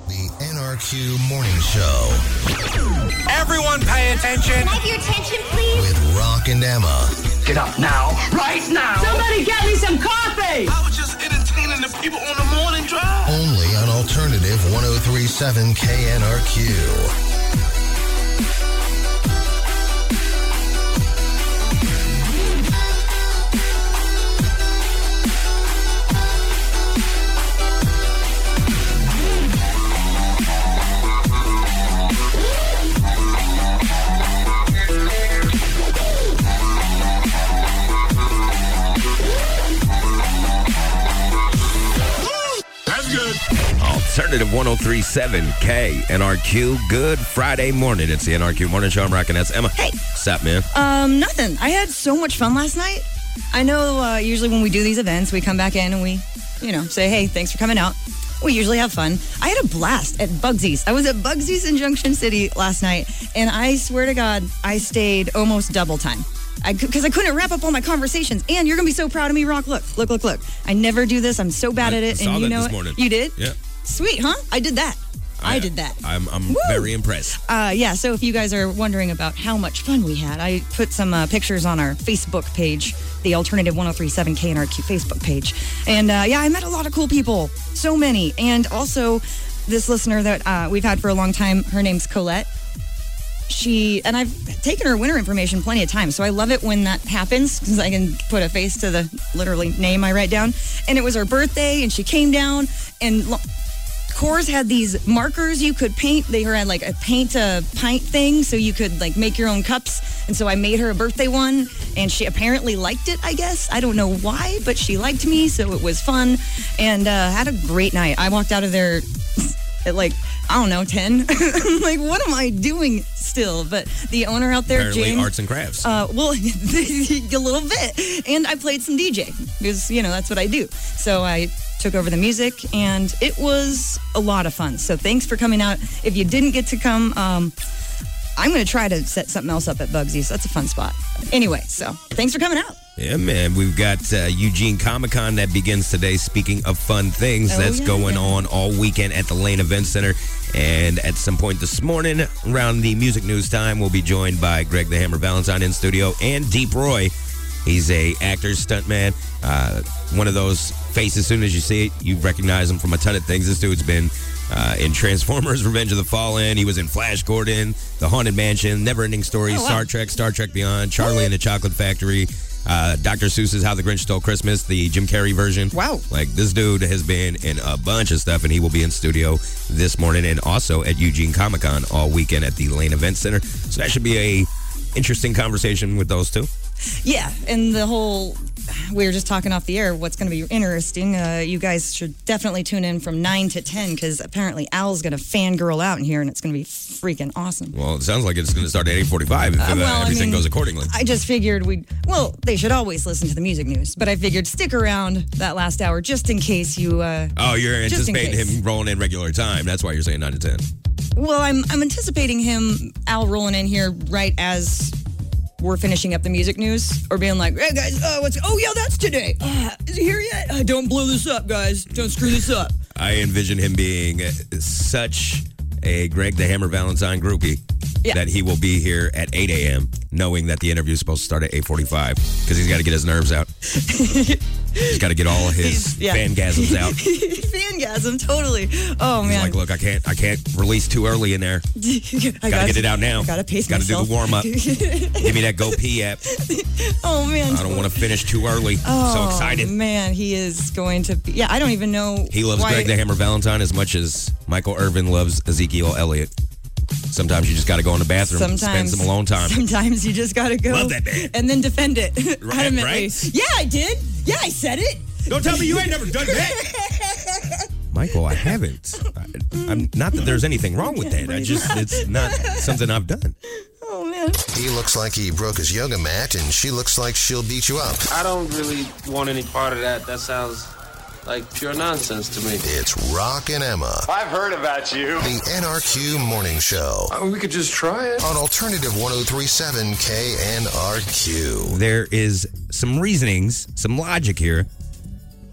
The NRQ Morning Show. Everyone pay attention. Can I have your attention, please? With Rock and Emma. Get up now, right now. Somebody get me some coffee. I was just entertaining the people on the morning drive. Only on Alternative 103.7 KNRQ. Alternative 103.7 KNRQ. Good Friday morning. It's the NRQ Morning Show. I'm rocking. That's Emma. Hey. What's up, man? Nothing. I had so much fun last night. I know usually when we do these events, we come back in and we, say, hey, thanks for coming out. We usually have fun. I had a blast at Bugsy's. I was at Bugsy's in Junction City last night, and I swear to God, I stayed almost double time. Because I couldn't wrap up all my conversations. And you're going to be so proud of me, Rock. Look. I never do this. I'm so bad at it. Saw and you that know this morning. You did? Yeah. Sweet, huh? I did that. I did that. I'm very impressed. So if you guys are wondering about how much fun we had, I put some pictures on our Facebook page, the Alternative 103.7 KNRQ Facebook page. And I met a lot of cool people. So many. And also, this listener that we've had for a long time, her name's Colette. And I've taken her winter information plenty of times, so I love it when that happens because I can put a face to the literally name I write down. And it was her birthday, and she came down, and Coors had these markers you could paint. They had like a paint a pint thing, so you could like make your own cups. And so I made her a birthday one, and she apparently liked it, I guess. I don't know why, but she liked me, so it was fun, and had a great night. I walked out of there at 10. I'm like, what am I doing still? But the owner out there, Apparently James. arts and crafts. A little bit. And I played some DJ because, that's what I do. So I took over the music, and it was a lot of fun. So thanks for coming out. If you didn't get to come, I'm going to try to set something else up at Bugsy's. That's a fun spot. Anyway, so thanks for coming out. Yeah, man. We've got Eugene Comic-Con that begins today. Speaking of fun things, that's going on all weekend at the Lane Event Center. And at some point this morning, around the music news time, we'll be joined by Greg the Hammer Valentine in studio and Deep Roy. He's a actor, stuntman, one of those faces. As soon as you see it, you recognize him from a ton of things. This dude's been in Transformers, Revenge of the Fallen. He was in Flash Gordon, The Haunted Mansion, Neverending Stories, Star Trek Beyond, Charlie and the Chocolate Factory, Dr. Seuss's How the Grinch Stole Christmas, the Jim Carrey version. Wow. This dude has been in a bunch of stuff, and he will be in studio this morning and also at Eugene Comic-Con all weekend at the Lane Event Center. So that should be a interesting conversation with those two. Yeah, and we were just talking off the air, what's going to be interesting. You guys should definitely tune in from 9 to 10 because apparently Al's going to fangirl out in here, and it's going to be freaking awesome. Well, it sounds like it's going to start at 8:45 if everything goes accordingly. I just figured they should always listen to the music news, but I figured stick around that last hour just in case you... you're anticipating him rolling in regular time. That's why you're saying 9 to 10. Well, I'm anticipating Al rolling in here right as... we're finishing up the music news, or being like, hey guys, that's today. Is he here yet? Don't blow this up, guys. Don't screw this up. I envision him being such a Greg the Hammer Valentine groupie that he will be here at 8 a.m. knowing that the interview is supposed to start at 8:45 because he's got to get his nerves out. He's got to get all his fangasms out. Fangasm, totally. Oh, man. He's like, look, I can't release too early in there. Gotta get it out now. Gotta pace Gotta myself. do the warm-up. Give me that Go Pee app. Oh, man. I don't want to finish too early. Oh, so excited. Man, he is going to be... Yeah, I don't even know He loves Greg the Hammer Valentine as much as Michael Irvin loves Ezekiel Elliott. Sometimes you just got to go in the bathroom and spend some alone time. Sometimes you just got to go. Love that man. And then defend it. Adamantly. Right? Yeah, I did. Yeah, I said it. Don't tell me you ain't never done that. Michael, I haven't. I'm not that there's anything wrong with that. It's not something I've done. Oh, man. He looks like he broke his yoga mat, and she looks like she'll beat you up. I don't really want any part of that. That sounds like pure nonsense to me. It's Rock and Emma. I've heard about you. The NRQ Morning Show. We could just try it. On Alternative 103.7 KNRQ. There is some reasonings, some logic here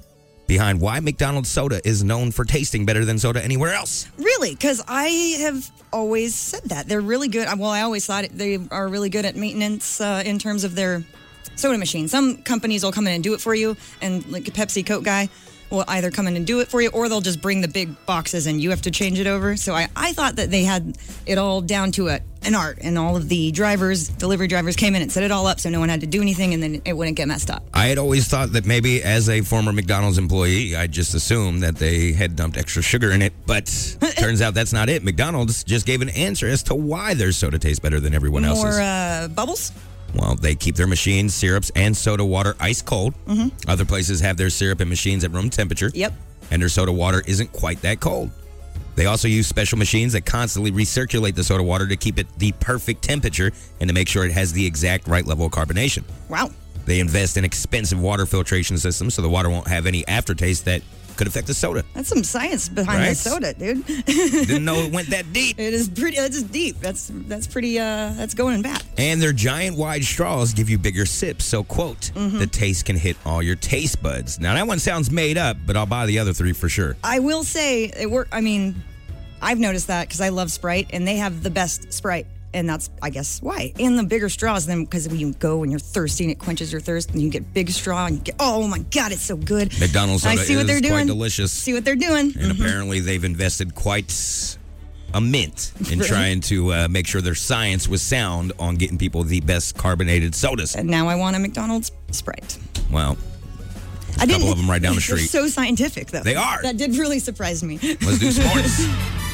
behind why McDonald's soda is known for tasting better than soda anywhere else. Really? Because I have always said that. They're really good. Well, I always thought they are really good at maintenance in terms of their soda machine. Some companies will come in and do it for you, and like a Pepsi Coke guy will either come in and do it for you, or they'll just bring the big boxes and you have to change it over. So I thought that they had it all down to an art, and all of the delivery drivers came in and set it all up so no one had to do anything, and then it wouldn't get messed up. I had always thought that maybe as a former McDonald's employee, I just assumed that they had dumped extra sugar in it, but turns out that's not it. McDonald's just gave an answer as to why their soda tastes better than everyone else's. More bubbles? Well, they keep their machines, syrups, and soda water ice cold. Mm-hmm. Other places have their syrup and machines at room temperature. Yep. And their soda water isn't quite that cold. They also use special machines that constantly recirculate the soda water to keep it the perfect temperature and to make sure it has the exact right level of carbonation. Wow. They invest in expensive water filtration systems so the water won't have any aftertaste that could affect the soda. That's some science behind Right? the soda, dude. Didn't know it went that deep. It is pretty. That's deep. That's pretty. That's going in bad. And their giant wide straws give you bigger sips. So, quote, the taste can hit all your taste buds. Now, that one sounds made up, but I'll buy the other three for sure. I will say it worked. I mean, I've noticed that because I love Sprite, and they have the best Sprite. And that's, I guess, why. And the bigger straws, then, because when you go and you're thirsty and it quenches your thirst, and you get big straw, and you get, oh my God, it's so good. McDonald's soda I see what they're doing. Quite delicious. See what they're doing. And apparently they've invested quite a mint in trying to make sure their science was sound on getting people the best carbonated sodas. And now I want a McDonald's Sprite. Well, a couple of them right down the street. They're so scientific, though. They are. That did really surprise me. Let's do sports.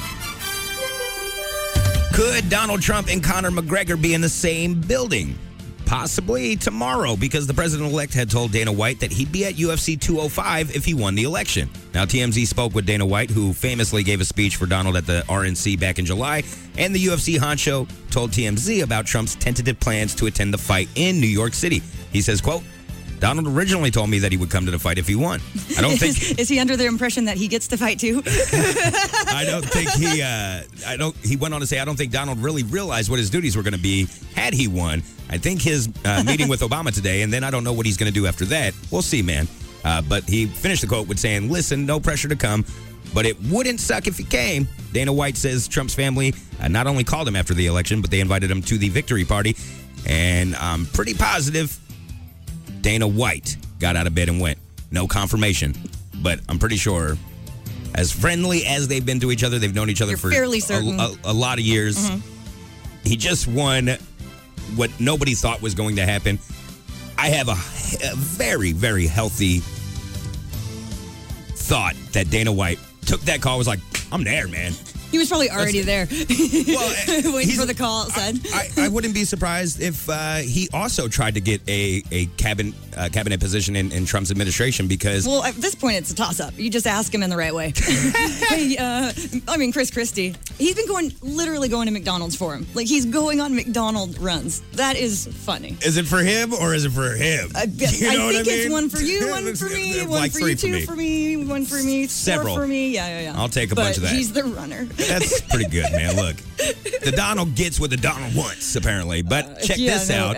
Could Donald Trump and Conor McGregor be in the same building? Possibly tomorrow, because the president-elect had told Dana White that he'd be at UFC 205 if he won the election. Now, TMZ spoke with Dana White, who famously gave a speech for Donald at the RNC back in July, and the UFC honcho told TMZ about Trump's tentative plans to attend the fight in New York City. He says, quote, Donald originally told me that he would come to the fight if he won. I don't think... Is he under the impression that he gets to fight too? I don't think he went on to say, I don't think Donald really realized what his duties were going to be had he won. I think his meeting with Obama today, and then I don't know what he's going to do after that. We'll see, man. But he finished the quote with saying, listen, no pressure to come, but it wouldn't suck if he came. Dana White says Trump's family not only called him after the election, but they invited him to the victory party. And I'm pretty positive Dana White got out of bed and went. No confirmation, but I'm pretty sure as friendly as they've been to each other, they've known each other for fairly certain. A lot of years. Mm-hmm. He just won what nobody thought was going to happen. I have a very, very healthy thought that Dana White took that call, was like, I'm there, man. He was probably already there, waiting for the call outside. I wouldn't be surprised if he also tried to get a cabinet position in Trump's administration because... Well, at this point, it's a toss-up. You just ask him in the right way. Hey, Chris Christie, he's been literally going to McDonald's for him. Like, he's going on McDonald's runs. That is funny. Is it for him or is it for him? I think it's one for you, one for me, one for you, two for me, one for me, several four for me. Yeah. I'll take a bunch of that. He's the runner. That's pretty good, man. Look, the Donald gets what the Donald wants, apparently. But check this out.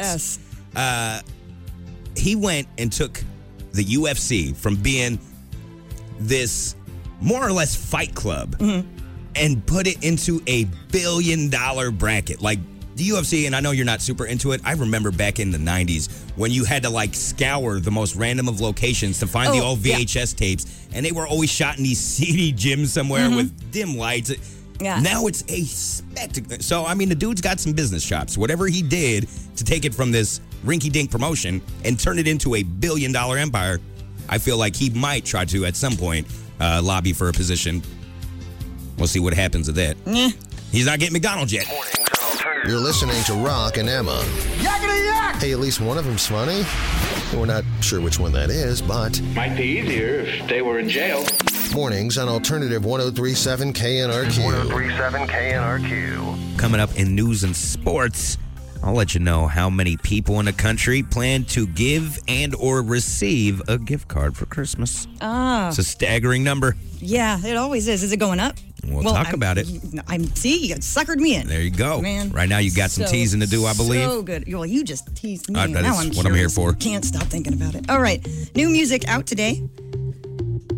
He went and took the UFC from being this more or less fight club and put it into a $1 billion bracket. Like the UFC, and I know you're not super into it. I remember back in the 90s when you had to scour the most random of locations to find the old VHS tapes, and they were always shot in these seedy gyms somewhere with dim lights. Yeah. Now it's a spectacle. So, I mean, the dude's got some business chops. Whatever he did to take it from this rinky-dink promotion and turn it into a $1 billion empire, I feel like he might try to, at some point, lobby for a position. We'll see what happens with that. Yeah. He's not getting McDonald's yet. You're listening to Rock and Emma. Yakety yak! Hey, at least one of them's funny. We're not sure which one that is, but... Might be easier if they were in jail. Mornings on Alternative 103.7 KNRQ. 103.7 KNRQ. Coming up in news and sports, I'll let you know how many people in the country plan to give and or receive a gift card for Christmas. It's a staggering number. Yeah, it always is. Is it going up? We'll talk about it. See, you suckered me in. There you go. Man. Right now you got some teasing to do, I believe. So good. Well, you just teased me. That now is I'm what I'm here for. Can't stop thinking about it. All right. New music out today.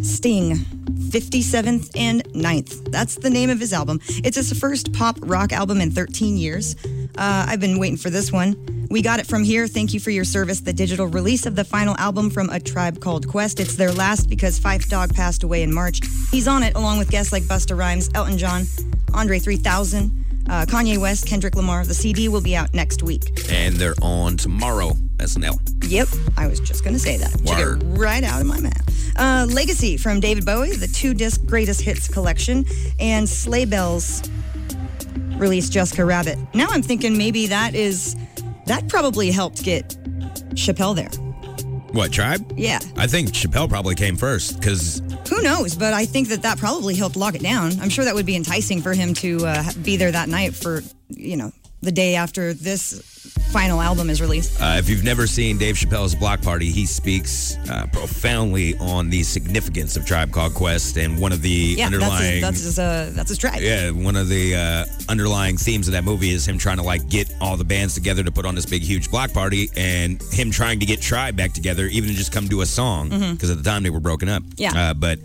Sting, 57th and 9th. That's the name of his album. It's his first pop rock album in 13 years. I've been waiting for this one. We got it from here. Thank you for your service. The digital release of the final album from A Tribe Called Quest. It's their last because Phife Dawg passed away in March. He's on it along with guests like Busta Rhymes, Elton John, Andre 3000, Kanye West, Kendrick Lamar. The CD will be out next week. And they're on tomorrow, SNL. Yep, I was just going to say that. Took it right out of my mouth. Legacy from David Bowie, the 2-disc greatest hits collection, and Sleigh Bells released Jessica Rabbit. Now I'm thinking maybe that probably helped get Chappelle there. What, Tribe? Yeah. I think Chappelle probably came first because... Who knows? But I think that probably helped lock it down. I'm sure that would be enticing for him to be there that night for, the day after this final album is released. If you've never seen Dave Chappelle's Block Party, he speaks profoundly on the significance of Tribe Called Quest, and one of the underlying... that's his track. Yeah, one of the underlying themes of that movie is him trying to get all the bands together to put on this big, huge block party, and him trying to get Tribe back together, even to just come do a song, because at the time they were broken up. Yeah. But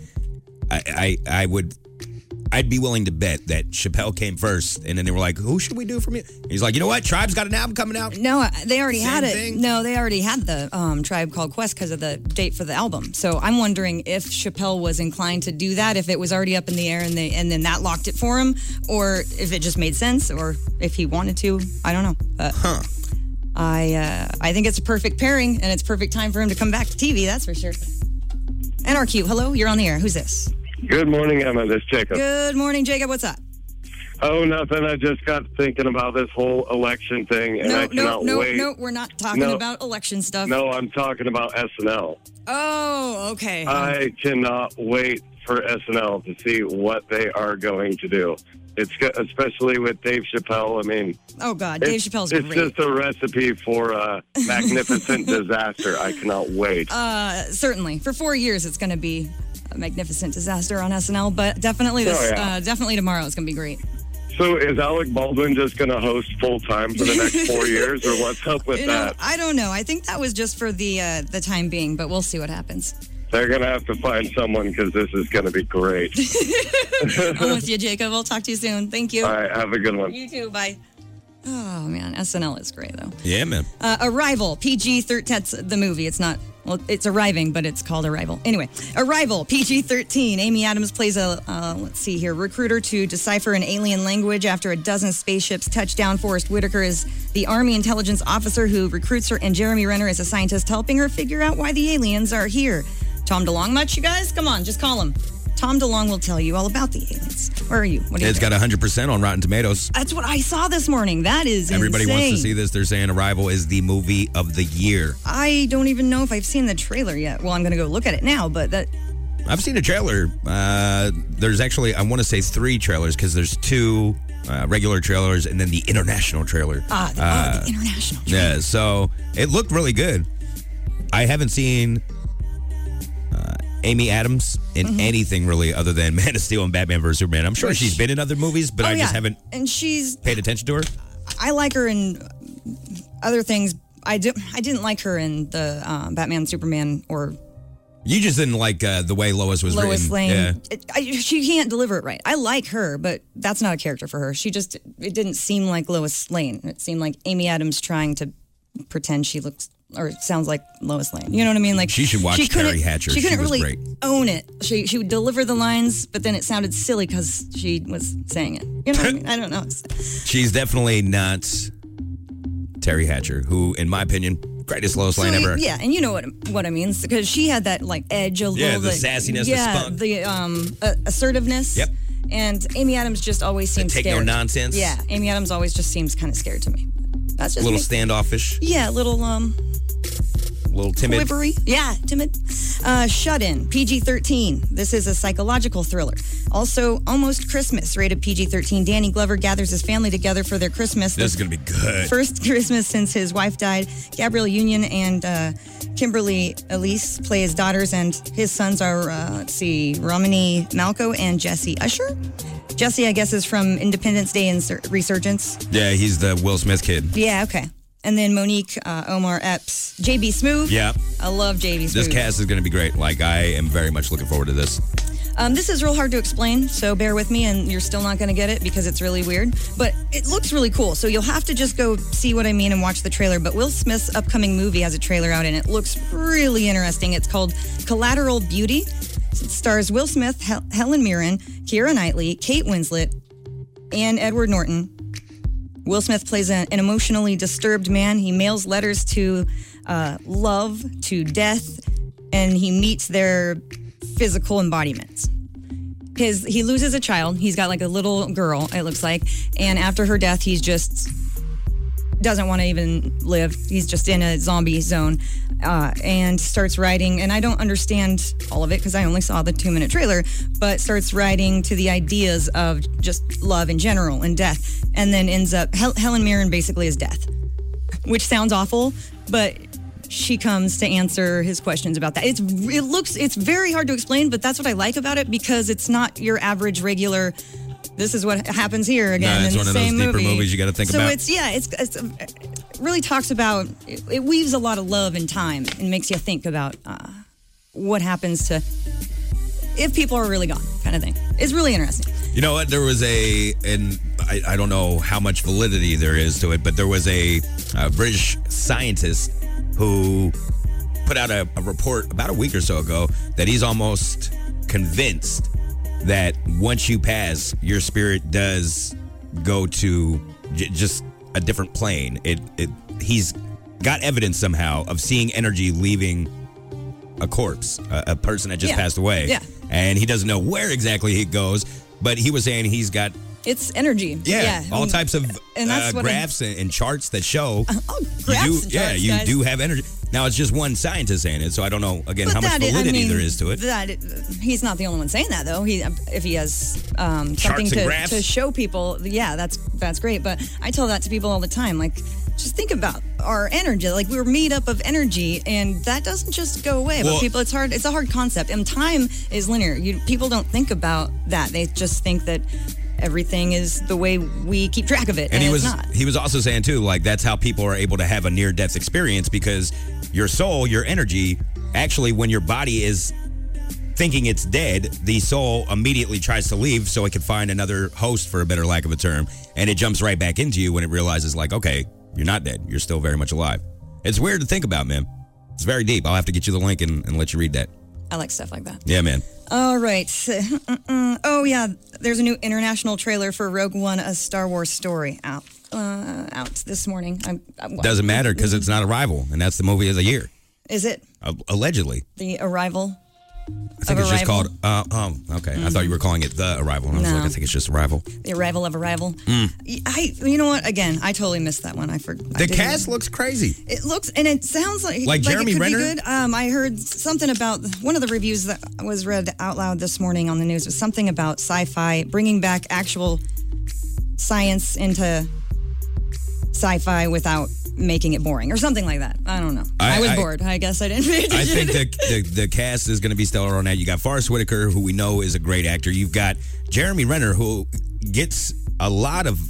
I'd be willing to bet that Chappelle came first, and then they were like, who should we do from here? And he's like, you know what? Tribe's got an album coming out. No, they already had it. Thing? No, they already had the Tribe Called Quest because of the date for the album. So I'm wondering if Chappelle was inclined to do that, if it was already up in the air and then that locked it for him, or if it just made sense, or if he wanted to. I don't know. But I think it's a perfect pairing, and it's perfect time for him to come back to TV, that's for sure. NRQ, hello, you're on the air. Who's this? Good morning, Emma. This is Jacob. Good morning, Jacob. What's up? Oh, nothing. I just got thinking about this whole election thing, and I cannot wait. No, we're not talking about election stuff. No, I'm talking about SNL. Oh, okay. I cannot wait for SNL to see what they are going to do. It's especially with Dave Chappelle. I mean, oh God, Dave Chappelle's great. It's just a recipe for a magnificent disaster. I cannot wait. Certainly, for 4 years, it's going to be a magnificent disaster on SNL, but definitely definitely tomorrow it's going to be great. So is Alec Baldwin just going to host full time for the next 4 years, or what's up with that? I don't know. I think that was just for the time being, but we'll see what happens. They're going to have to find someone because this is going to be great. I'm with you, Jacob. I'll talk to you soon. Thank you. All right, have a good one. You too. Bye. Oh, man. SNL is great, though. Yeah, man. Arrival. PG-13. That's the movie. It's not... Well, it's Arriving, but it's called Arrival. Anyway, Arrival, PG-13. Amy Adams plays a, recruiter to decipher an alien language after a dozen spaceships touch down. Forrest Whitaker is the Army intelligence officer who recruits her, and Jeremy Renner is a scientist helping her figure out why the aliens are here. Tom DeLonge much, you guys? Come on, just call him. Tom DeLonge will tell you all about the aliens. Where are you? What are you doing? Got 100% on Rotten Tomatoes. That's what I saw this morning. That is Everybody insane. wants to see this. They're saying Arrival is the movie of the year. I don't even know if I've seen the trailer yet. Well, I'm going to go look at it now, but that... I've seen a trailer. There's actually, I want to say 3 trailers because there's 2 regular trailers and then the international trailer. The international trailer. Yeah, so it looked really good. I haven't seen... Amy Adams in anything really other than Man of Steel and Batman vs. Superman. I'm sure she's been in other movies, but I just haven't paid attention to her. I like her in other things. I didn't like her in the Batman, Superman, or... You just didn't like the way Lois was written. Lois Lane. Yeah. She can't deliver it right. I like her, but that's not a character for her. It didn't seem like Lois Lane. It seemed like Amy Adams trying to pretend she looks... or sounds like Lois Lane. You know what I mean? Like she should watch Terry Hatcher. She couldn't really great. own it. She would deliver the lines, but then it sounded silly because she was saying it. You know what I mean? I don't know. She's definitely not Terry Hatcher, who, in my opinion, greatest Lois Lane ever. Yeah, and you know what I mean, because she had that like edge a little. Yeah, the sassiness, the spunk, the assertiveness. Yep. And Amy Adams just always seems take scared. No nonsense. Yeah, Amy Adams always just seems kind of scared to me. That's just a little standoffish. Yeah, a little timid. Quivery. Yeah, timid. Shut In, PG-13. This is a psychological thriller. Also, Almost Christmas, rated PG-13. Danny Glover gathers his family together for their Christmas. This is going to be good. First Christmas since his wife died. Gabrielle Union and Kimberly Elise play his daughters, and his sons are, Romany Malco and Jesse Usher. Jesse, I guess, is from Independence Day and Resurgence. Yeah, he's the Will Smith kid. Yeah, okay. And then Monique, Omar Epps, J.B. Smoove. Yeah. I love J.B. Smoove. This cast is going to be great. Like, I am very much looking forward to this. This is real hard to explain, so bear with me, and you're still not going to get it because it's really weird. But it looks really cool, so you'll have to just go see what I mean and watch the trailer. But Will Smith's upcoming movie has a trailer out, and it looks really interesting. It's called Collateral Beauty. It stars Will Smith, Helen Mirren, Keira Knightley, Kate Winslet, and Edward Norton. Will Smith plays an emotionally disturbed man. He mails letters to love, to death, and he meets their physical embodiments. He loses a child. He's got like a little girl, it looks like. And after her death, he's just doesn't want to even live. He's just in a zombie zone and starts writing. And I don't understand all of it because I only saw the 2-minute trailer, but starts writing to the ideas of just love in general and death. And then ends up, Helen Mirren basically is death, which sounds awful, but she comes to answer his questions about that. It's very hard to explain, but that's what I like about it because it's not your average regular. This is what happens here again in the same movie. It's one of those deeper movies you got to think about. So it really talks about, it weaves a lot of love and time and makes you think about what happens to if people are really gone, kind of thing. It's really interesting. You know what? There was and I don't know how much validity there is to it, but there was a British scientist who put out a report about a week or so ago that he's almost convinced that once you pass, your spirit does go to just a different plane. He's got evidence somehow of seeing energy leaving a corpse, a person that just passed away. Yeah. And he doesn't know where exactly it goes, but he was saying he's got... It's energy. Yeah, all types of graphs and charts that show. Graphs and charts, you do have energy. Now, it's just one scientist saying it, so I don't know, again, how much validity there is to it. He's not the only one saying that, though. If he has something to show people, yeah, that's great. But I tell that to people all the time. Like, just think about our energy. Like, we're made up of energy, and that doesn't just go away. But people, it's hard. It's a hard concept. And time is linear. People don't think about that. They just think that everything is the way we keep track of it, and it's not. He was also saying, too, like, that's how people are able to have a near-death experience, because your soul, your energy, actually, when your body is thinking it's dead, the soul immediately tries to leave so it can find another host, for a better lack of a term, and it jumps right back into you when it realizes, like, okay, you're not dead. You're still very much alive. It's weird to think about, man. It's very deep. I'll have to get you the link and let you read that. I like stuff like that. Yeah, man. All right. Oh, yeah. There's a new international trailer for Rogue One, A Star Wars Story out this morning. Doesn't matter because it's not Arrival, and that's the movie of the year. Is it? Allegedly. The Arrival? I think it's just called, okay. I thought you were calling it The Arrival. And I was like, I think it's just Arrival. The Arrival of Arrival. You know what? Again, I totally missed that one. The cast looks crazy. It looks, and it sounds like Jeremy it could Renner? be good. I heard something about, one of the reviews that was read out loud this morning on the news was something about sci-fi, bringing back actual science into sci-fi without making it boring or something like that. I don't know. I was bored. I guess I didn't pay attention. I think the cast is going to be stellar on that. You got Forrest Whitaker, who we know is a great actor. You've got Jeremy Renner, who gets a lot of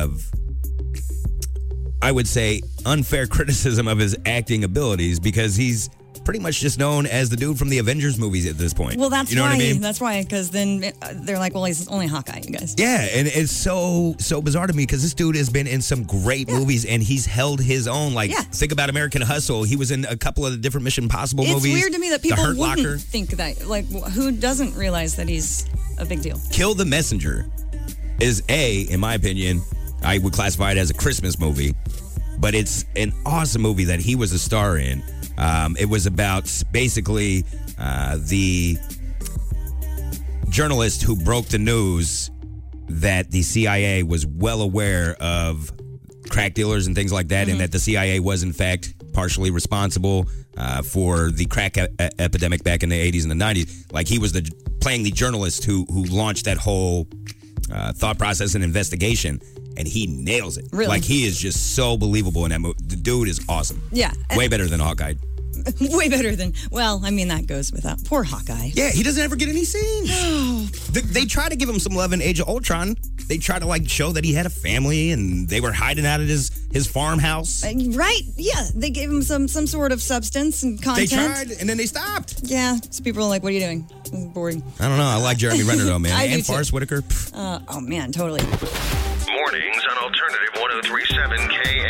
I would say, unfair criticism of his acting abilities because he's pretty much just known as the dude from the Avengers movies at this point. Well, that's you know why. What I mean? That's why, because then they're like, well, he's only Hawkeye, you guys. Yeah, and it's so bizarre to me because this dude has been in some great movies and he's held his own. Like, think about American Hustle. He was in a couple of the different Mission Impossible movies. It's weird to me that people wouldn't Locker. think that. Like, who doesn't realize that he's a big deal? Kill the Messenger is in my opinion, I would classify it as a Christmas movie, but it's an awesome movie that he was a star in. It was about basically the journalist who broke the news that the CIA was well aware of crack dealers and things like that, and that the CIA was, in fact, partially responsible for the crack epidemic back in the 80s and the 90s. Like, he was playing the journalist who launched that whole thought process and investigation. And he nails it. Really? Like, he is just so believable in that movie. The dude is awesome. Yeah. Way better than Hawkeye. Way better than, well, I mean, that goes without. Poor Hawkeye. Yeah, he doesn't ever get any scenes. They try to give him some love in Age of Ultron. They try to, like, show that he had a family and they were hiding out at his his farmhouse. Right? Yeah, they gave him some sort of substance and content. They tried, and then they stopped. Yeah, so people are like, what are you doing? This is boring. I don't know. I like Jeremy Renner, though, man. I And do too. Forrest Whitaker. Oh, man, totally. Mornings on Alternative 103.7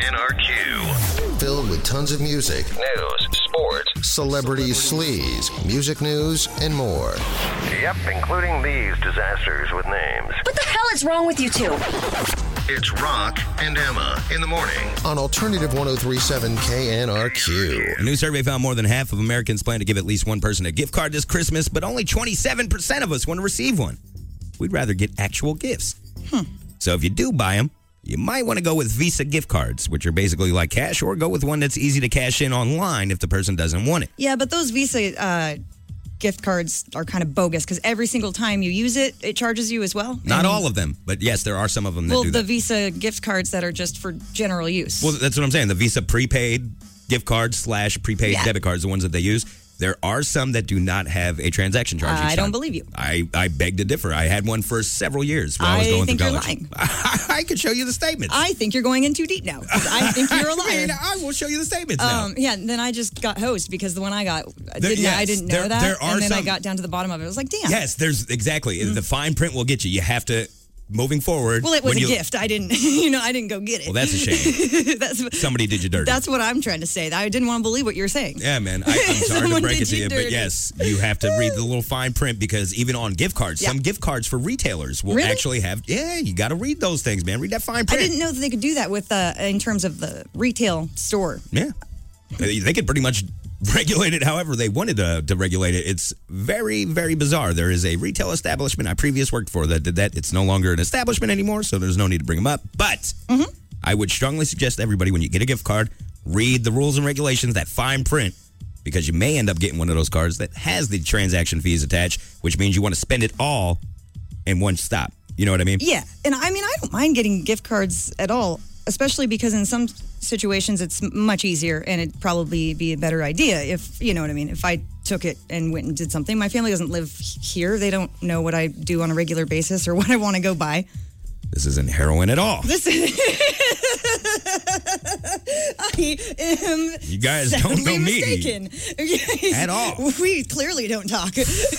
KNRQ. Filled with tons of music, News, sports. celebrity sleaze, music news, and more. Yep, including these disasters with names. What the hell is wrong with you two? It's Rock and Emma in the morning. On Alternative 103.7 KNRQ. A new survey found more than half of Americans plan to give at least one person a gift card this Christmas, but only 27% of us want to receive one. We'd rather get actual gifts. So if you do buy them, you might want to go with Visa gift cards, which are basically like cash, or go with one that's easy to cash in online if the person doesn't want it. Yeah, but those Visa gift cards are kind of bogus because every single time you use it, it charges you as well. Not all of them, but yes, there are some of them that Well, do the that. Visa gift cards that are just for general use. Well, that's what I'm saying. The Visa prepaid gift cards / prepaid debit cards, the ones that they use. There are some that do not have a transaction charge. I each don't time. believe you. I beg to differ. I had one for several years while I was going think through you're college. lying. I could show you the statements. I think you're going in too deep now. I think you're a liar. I will show you the statements now. Yeah, then I just got hosed because the one I got, I yes, didn't know there that. are And then I some- got down to the bottom of it. I was like, damn. Yes, there's exactly. The fine print will get you. You have to, moving forward. Well, it was when a you- gift. I didn't, I didn't go get it. Well, that's a shame. that's Somebody did you dirty. That's what I'm trying to say. I didn't want to believe what you're saying. Yeah, man. I'm sorry to Someone break it did to you you, but dirty. yes, you have to read the little fine print because even on gift cards, Yeah. some gift cards for retailers will Really? actually have. Yeah, you got to read those things, man. Read that fine I print. didn't know that they could do that with in terms of the retail store. Yeah, they could pretty much regulate it however they wanted to regulate it. It's very, very bizarre. There is a retail establishment I previously worked for that did that. It's no longer an establishment anymore, so there's no need to bring them up. But I would strongly suggest everybody, when you get a gift card, read the rules and regulations, that fine print, because you may end up getting one of those cards that has the transaction fees attached, which means you want to spend it all in one stop. You know what I mean? Yeah, and I mean, I don't mind getting gift cards at all, especially because in some situations it's much easier and it'd probably be a better idea if, you know what I mean, if I took it and went and did something. My family doesn't live here. They don't know what I do on a regular basis or what I want to go buy. This isn't heroin at all. This is... I am You guys don't sadly know me. mistaken. At all. We clearly don't talk.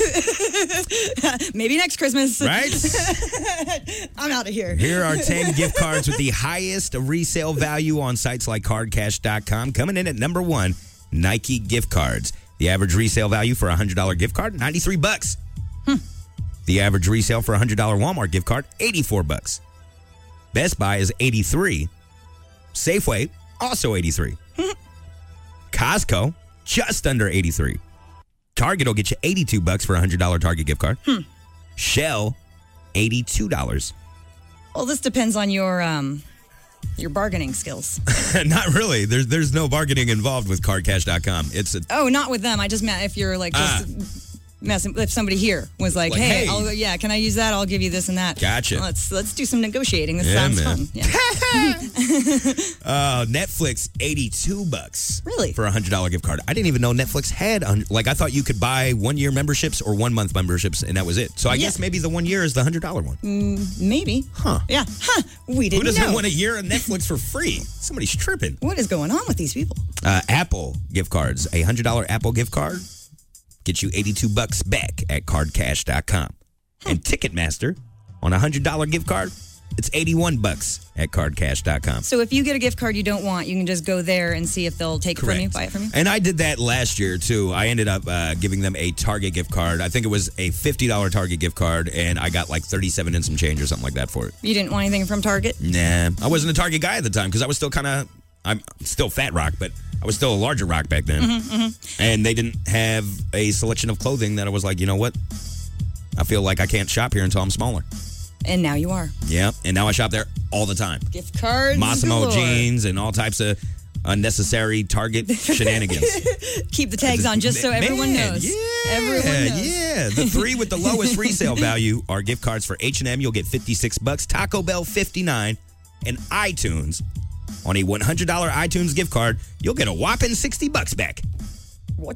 Maybe next Christmas. Right? I'm out of here. Here are 10 gift cards with the highest resale value on sites like cardcash.com. Coming in at number 1, Nike gift cards. The average resale value for a $100 gift card, $93. The average resale for a $100 Walmart gift card, $84. Best Buy is $83. Safeway, also $83. Costco, just under $83. Target will get you $82 for a $100 Target gift card. Shell, $82. Well, this depends on your bargaining skills. Not really. There's no bargaining involved with cardcash.com. It's a Oh, not with them. I just meant if you're like just messing. If somebody here was like, Like, "Hey, hey. can I use that? I'll give you this and that." Gotcha. Let's do some negotiating. This Yeah, sounds man. fun. Yeah. Netflix, $82 Really? for a $100 gift card. I didn't even know Netflix had I thought you could buy 1 year memberships or 1 month memberships, and that was it. So I guess maybe the 1 year is the $100 one. Maybe. Huh. Yeah. We didn't Who doesn't know. want a year of Netflix for free? Somebody's tripping. What is going on with these people? Apple gift cards. A $100 Apple gift card gets you $82 back at cardcash.com. And Ticketmaster on a $100 gift card, it's $81 at cardcash.com. So if you get a gift card you don't want, you can just go there and see if they'll take it from you, buy it from you. And I did that last year, too. I ended up giving them a Target gift card. I think it was a $50 Target gift card, and I got like 37 and some change or something like that for it. You didn't want anything from Target? Nah, I wasn't a Target guy at the time because I was still I'm still Fat Rock, but I was still a larger rock back then. And they didn't have a selection of clothing that I was like, you know what? I feel like I can't shop here until I'm smaller. And now you are. Yeah, and now I shop there all the time. Gift cards Massimo galore. jeans and all types of unnecessary Target shenanigans. Keep the tags on just so everyone Man, knows. Yeah, Everyone knows. yeah. The 3 with the lowest resale value are gift cards for H&M. You'll get $56, Taco Bell $59, and iTunes. On a $100 iTunes gift card, you'll get a whopping $60 back. What?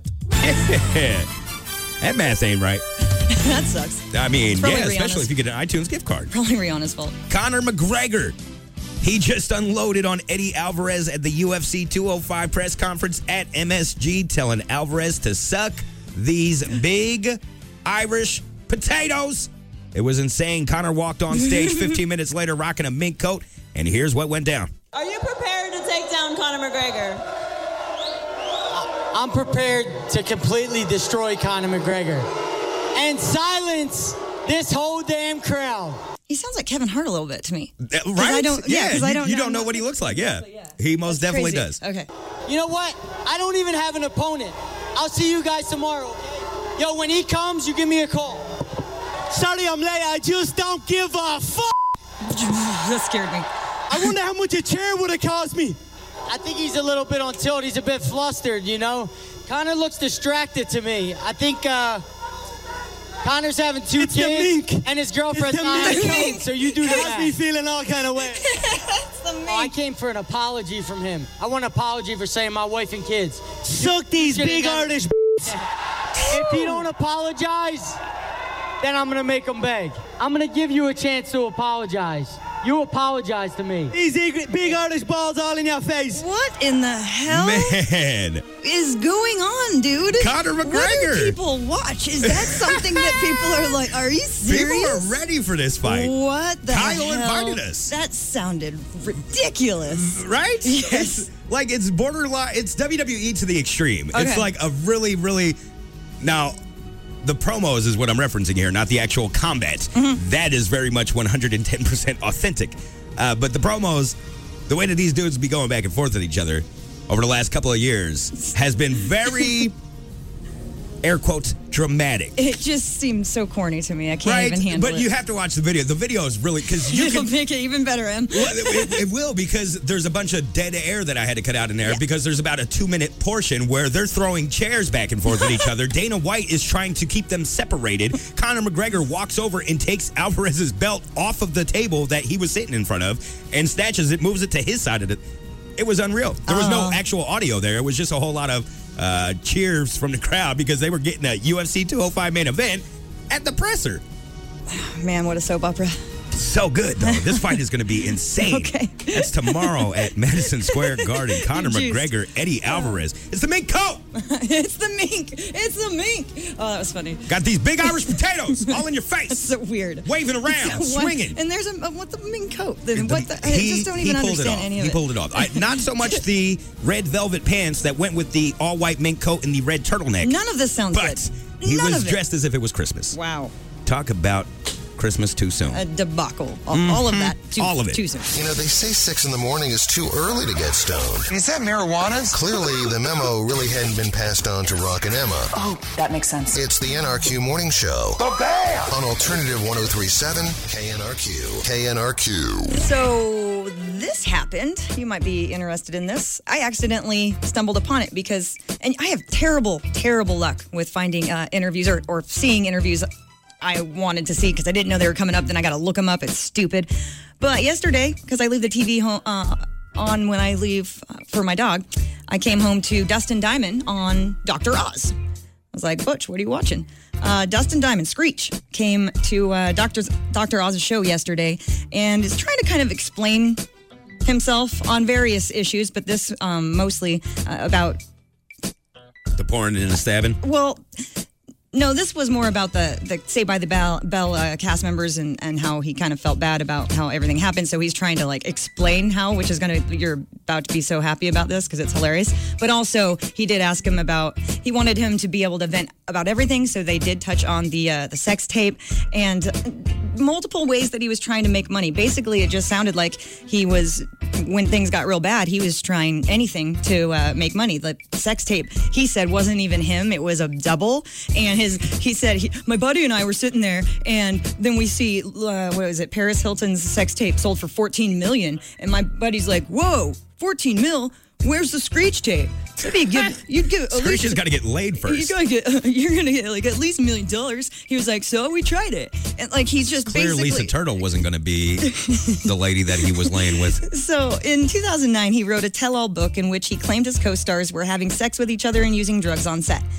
That math ain't right. That sucks. I mean, It's probably yeah, Rihanna's. especially if you get an iTunes gift card. Probably Rihanna's fault. Conor McGregor. He just unloaded on Eddie Alvarez at the UFC 205 press conference at MSG, telling Alvarez to suck these big Irish potatoes. It was insane. Conor walked on stage 15 minutes later rocking a mink coat, and here's what went down. Are you prepared to take down Conor McGregor? I'm prepared to completely destroy Conor McGregor and silence this whole damn crowd. He sounds like Kevin Hart a little bit to me. Right? Because I don't. You don't know what he looks like. Yeah, he most definitely does. Okay. You know what? I don't even have an opponent. I'll see you guys tomorrow, okay? Yo, when he comes, you give me a call. Sorry I'm late. I just don't give a fuck. That scared me. I wonder how much a chair would have cost me. I think he's a little bit on tilt. He's a bit flustered, you know? Conor looks distracted to me. I think Conor's having two kids, and his girlfriend's not home, so you do that. Has me feeling all kind of way. I came for an apology from him. I want an apology for saying my wife and kids. Suck these big Irish. If you don't apologize, then I'm going to make them beg. I'm going to give you a chance to apologize. You apologize to me. These big Irish balls all in your face. What in the hell Man. is going on, dude? Conor McGregor. What do people watch? Is that something that people are like, are you serious? People are ready for this fight. What the Kyle hell? invited us. That sounded ridiculous. Right? Yes. It's borderline. It's WWE to the extreme. Okay. It's like a really, really... Now... The promos is what I'm referencing here, not the actual combat. Mm-hmm. That is very much 110% authentic. But the promos, the way that these dudes be going back and forth with each other over the last couple of years has been very, air quotes, dramatic. It just seems so corny to me. I can't even handle it. But you have to watch the video. The video is really, because you It'll can... make it even better, Em. Well, it will, because there's a bunch of dead air that I had to cut out in there, because there's about a 2-minute portion where they're throwing chairs back and forth at each other. Dana White is trying to keep them separated. Conor McGregor walks over and takes Alvarez's belt off of the table that he was sitting in front of and snatches it, moves it to his side of it. It was unreal. There was no actual audio there. It was just a whole lot of cheers from the crowd because they were getting a UFC 205 main event at the presser. Man, what a soap opera. So good, though. This fight is going to be insane. Okay. That's tomorrow at Madison Square Garden. Conor Juiced. McGregor, Eddie Alvarez. It's the mink coat. It's the mink. It's the mink. Oh, that was funny. Got these big Irish potatoes all in your face. That's so weird. Waving around, swinging. And there's what's a mink coat? I just don't even understand any of it. He pulled it off. Not so much the red velvet pants that went with the all-white mink coat and the red turtleneck. None of this sounds good. But he was dressed as if it was Christmas. Wow. Talk about Christmas too soon. A debacle. All of that. All of it. Too soon. You know, they say 6 in the morning is too early to get stoned. Is that marijuana? Clearly, the memo really hadn't been passed on to Rock and Emma. Oh, that makes sense. It's the NRQ Morning Show. The band! On Alternative 103.7 KNRQ. KNRQ. So this happened. You might be interested in this. I accidentally stumbled upon it because, and I have terrible, terrible luck with finding interviews or seeing interviews I wanted to see because I didn't know they were coming up. Then I got to look them up. It's stupid. But yesterday, because I leave the TV on when I leave for my dog, I came home to Dustin Diamond on Dr. Oz. I was like, Butch, what are you watching? Dustin Diamond, Screech, came to Dr. Oz's show yesterday and is trying to kind of explain himself on various issues, but this mostly about... The pouring and the stabbing? Well... No, this was more about the Saved by the Bell cast members and how he kind of felt bad about how everything happened. So he's trying to explain how, which is you're about to be so happy about this because it's hilarious. But also he did ask him he wanted him to be able to vent about everything. So they did touch on the sex tape and multiple ways that he was trying to make money. Basically, it just sounded like he was, when things got real bad, he was trying anything to make money. The sex tape, he said, wasn't even him. It was a double. And he said, my buddy and I were sitting there, and then we see, Paris Hilton's sex tape sold for $14 million. And my buddy's like, whoa, 14 mil? Where's the Screech tape? You'd get Screech has got to get laid first. You're going to get at least $1 million. He was like, so we tried it. And he's just Clear basically... Lisa Turtle wasn't going to be the lady that he was laying with. So in 2009, he wrote a tell-all book in which he claimed his co-stars were having sex with each other and using drugs on set.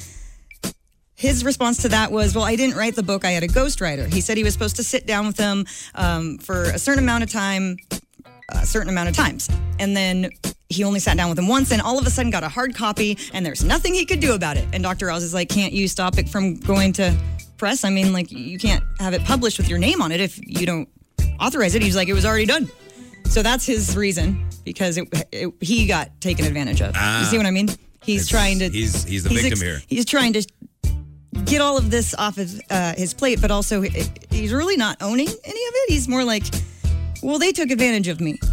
His response to that was, well, I didn't write the book. I had a ghostwriter. He said he was supposed to sit down with them for a certain amount of time a certain amount of times. And then he only sat down with him once and all of a sudden got a hard copy and there's nothing he could do about it. And Dr. Oz is like, can't you stop it from going to press? I mean, like, you can't have it published with your name on it if you don't authorize it. He's like, it was already done. So that's his reason, because he got taken advantage of. You see what I mean? He's trying to... He's the victim here. He's trying to get all of this off of his plate, but also he's really not owning any of it. He's more like, well, they took advantage of me.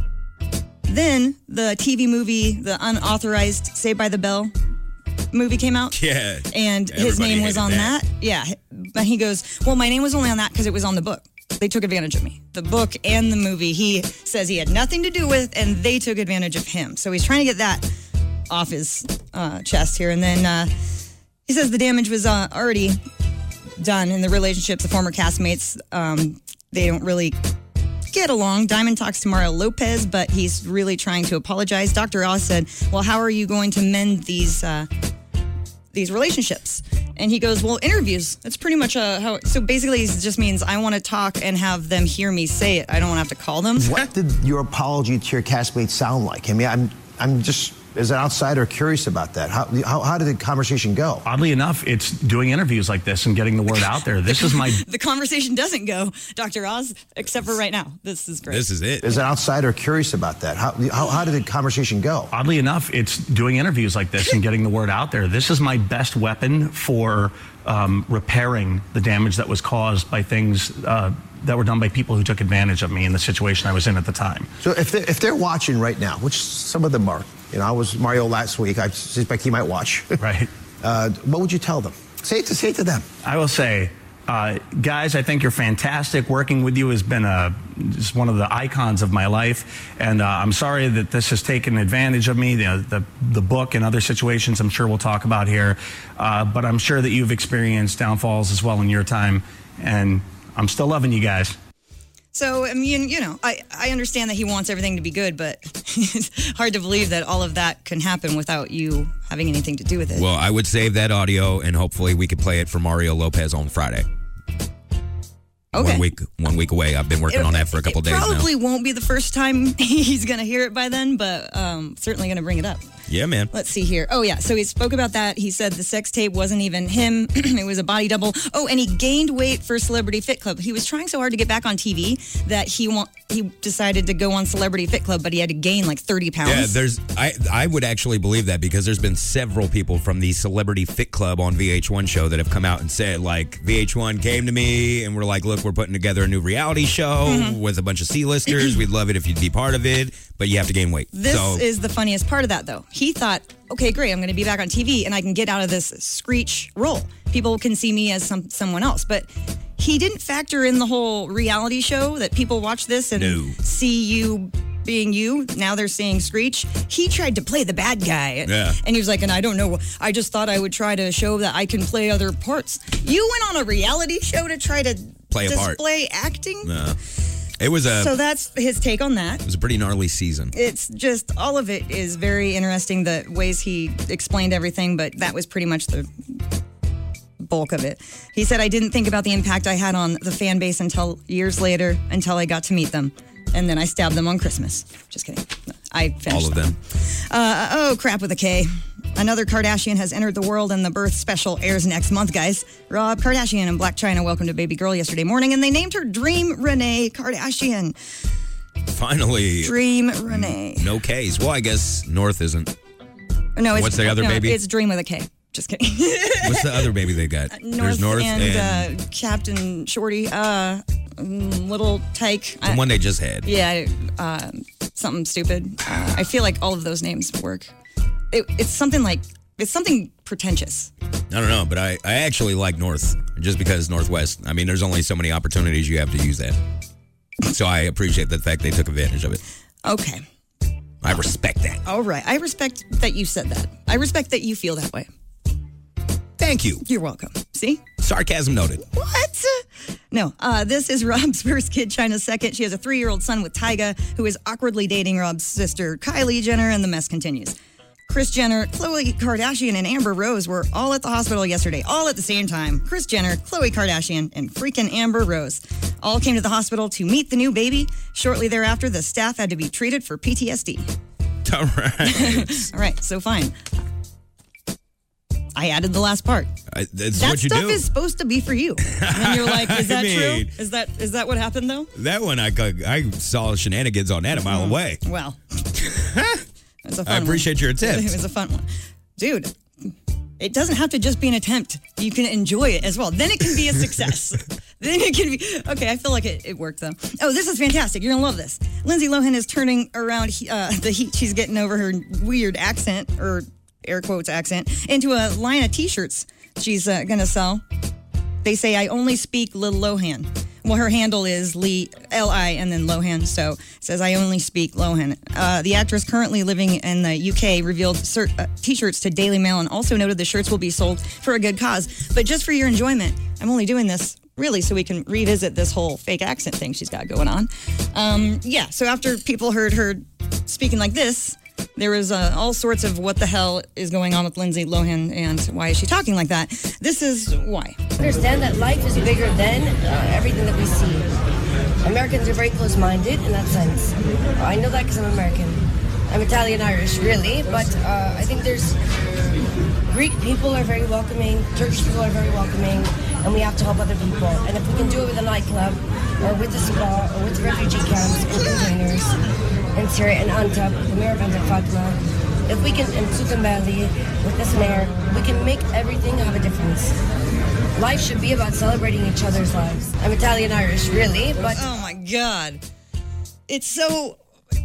Then the TV movie, the unauthorized Saved by the Bell movie came out. Yeah. And his name was on that. Yeah. But he goes, well, my name was only on that because it was on the book. They took advantage of me. The book and the movie, he says he had nothing to do with, and they took advantage of him. So he's trying to get that off his chest here. And then he says the damage was already done in the relationships. The former castmates, they don't really get along. Diamond talks to Mario Lopez, but he's really trying to apologize. Dr. Oz said, well, how are you going to mend these relationships? And he goes, well, interviews. That's pretty much how. So basically, it just means I want to talk and have them hear me say it. I don't want to have to call them. What did your apology to your castmates sound like? I mean, I'm just, as an outsider, curious about that. How did the conversation go? Oddly enough, it's doing interviews like this and getting the word out there. This is my... The conversation doesn't go, Dr. Oz, except for right now. This is great. This is it. As an outsider, curious about that. How did the conversation go? Oddly enough, it's doing interviews like this and getting the word out there. This is my best weapon for repairing the damage that was caused by things that were done by people who took advantage of me in the situation I was in at the time. So if they're watching right now, which some of them are, you know, I was Mario last week. I suspect he might watch. Right. What would you tell them? Say it to them. I will say, guys, I think you're fantastic. Working with you has been just one of the icons of my life, and I'm sorry that this has taken advantage of me. The book and other situations I'm sure we'll talk about here, but I'm sure that you've experienced downfalls as well in your time, and I'm still loving you guys. So, I mean, you know, I understand that he wants everything to be good, but it's hard to believe that all of that can happen without you having anything to do with it. Well, I would save that audio, and hopefully we could play it for Mario Lopez on Friday. Okay. 1 week away. I've been working on that for a couple days now. Probably won't be the first time he's going to hear it by then, but certainly going to bring it up. Yeah, man. Let's see here. Oh, yeah. So he spoke about that. He said the sex tape wasn't even him. It was a body double. Oh, and he gained weight for Celebrity Fit Club. He was trying so hard to get back on TV that he decided to go on Celebrity Fit Club, but he had to gain like 30 pounds. Yeah, I would actually believe that, because there's been several people from the Celebrity Fit Club on VH1 show that have come out and said, like, VH1 came to me and we're like, look, we're putting together a new reality show with a bunch of C-listers. We'd love it if you'd be part of it, but you have to gain weight. This is the funniest part of that, though. He thought, okay, great, I'm going to be back on TV and I can get out of this Screech role. People can see me as someone else. But he didn't factor in the whole reality show that people watch this and see you being you. Now they're seeing Screech. He tried to play the bad guy. Yeah. And he was like, and I don't know, I just thought I would try to show that I can play other parts. You went on a reality show to try to play a part. Display acting? It was So that's his take on that. It was a pretty gnarly season. It's just, all of it is very interesting, the ways he explained everything, but that was pretty much the bulk of it. He said, I didn't think about the impact I had on the fan base until years later, until I got to meet them. And then I stabbed them on Christmas. Just kidding. I finished all of them. Oh, crap with a K. Another Kardashian has entered the world, and the birth special airs next month, guys. Rob Kardashian and Blac Chyna welcomed a baby girl yesterday morning, and they named her Dream Renee Kardashian. Finally. Dream Renee. No K's. Well, I guess North isn't. No, What's the other baby? It's Dream with a K. Just kidding. What's the other baby they got? There's North and Captain Shorty. Little Tyke. The one they just had. Yeah, something stupid. I feel like all of those names work. It's something pretentious. I don't know, but I actually like North, just because Northwest. I mean, there's only so many opportunities you have to use that. So I appreciate the fact they took advantage of it. Okay. I respect that. All right. I respect that you said that. I respect that you feel that way. Thank you. You're welcome. See? Sarcasm noted. What? No. This is Rob's first kid, Chyna's second. She has a 3-year-old son with Tyga, who is awkwardly dating Rob's sister, Kylie Jenner, and the mess continues. Kris Jenner, Khloe Kardashian, and Amber Rose were all at the hospital yesterday, all at the same time. Kris Jenner, Khloe Kardashian, and freaking Amber Rose all came to the hospital to meet the new baby. Shortly thereafter, the staff had to be treated for PTSD. All right. All right, so fine. I added the last part. That's that what you stuff do. is supposed to be for you. And you're like, is that true? Is that what happened, though? That one, I saw shenanigans on that a mile away. Well, it's a fun I appreciate your attempt. It was a fun one. Dude, it doesn't have to just be an attempt. You can enjoy it as well. Then it can be a success. Then it can be... Okay, I feel like it worked, though. Oh, this is fantastic. You're going to love this. Lindsay Lohan is turning around the heat she's getting over her weird accent, or air quotes accent, into a line of T-shirts she's going to sell. They say, I only speak Lil Lohan. Well, her handle is Li, and then Lohan, so it says, I only speak Lohan. The actress currently living in the UK revealed T-shirts to Daily Mail and also noted the shirts will be sold for a good cause. But just for your enjoyment, I'm only doing this really so we can revisit this whole fake accent thing she's got going on. So after people heard her speaking like this, there was all sorts of what the hell is going on with Lindsay Lohan and why is she talking like that. This is why. Understand that life is bigger than everything that we see. Americans are very close-minded in that sense. I know that because I'm American. I'm Italian-Irish, really, but I think there's... Greek people are very welcoming, Turkish people are very welcoming, and we have to help other people. And if we can do it with a nightclub, or with a spa, or with refugee camps, and containers, in Syria and Antep, the mayor of Antep, Fatima, if we can, in Sultan Bali, with this mayor, we can make everything have a difference. Life should be about celebrating each other's lives. I'm Italian-Irish, really, but... Oh, my God. It's so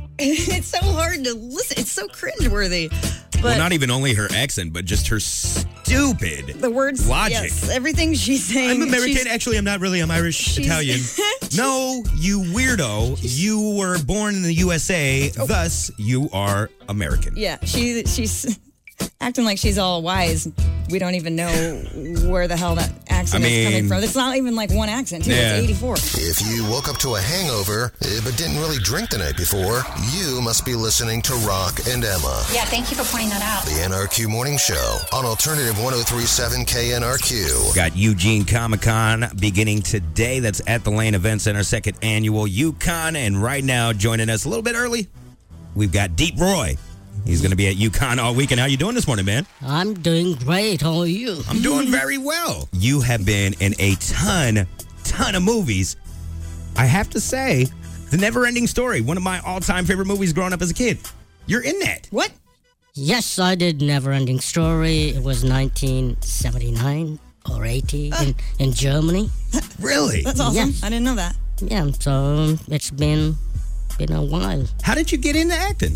hard to listen. It's so cringeworthy. But well, not even only her accent, but just her stupid the words, logic. Yes, everything she's saying. I'm American. Actually, I'm not really. I'm Irish, Italian. No, you weirdo. You were born in the USA. Thus, you are American. Yeah, she's acting like she's all wise. We don't even know where the hell that accent is coming from. It's not even like one accent, too. Yeah. It's 84. If you woke up to a hangover, but didn't really drink the night before, you must be listening to Rock and Emma. Yeah, thank you for pointing that out. The NRQ Morning Show on Alternative 103.7 KNRQ. Got Eugene Comic-Con beginning today. That's at the Lane Event Center, second annual UConn. And right now, joining us a little bit early, we've got Deep Roy. He's going to be at UConn all weekend. How you doing this morning, man? I'm doing great. How are you? I'm doing very well. You have been in a ton of movies. I have to say, The Never-Ending Story, one of my all-time favorite movies growing up as a kid. You're in that. What? Yes, I did Never-Ending Story. It was 1979 or 80 in Germany. Really? That's awesome. Yes. I didn't know that. Yeah, so it's been a while. How did you get into acting?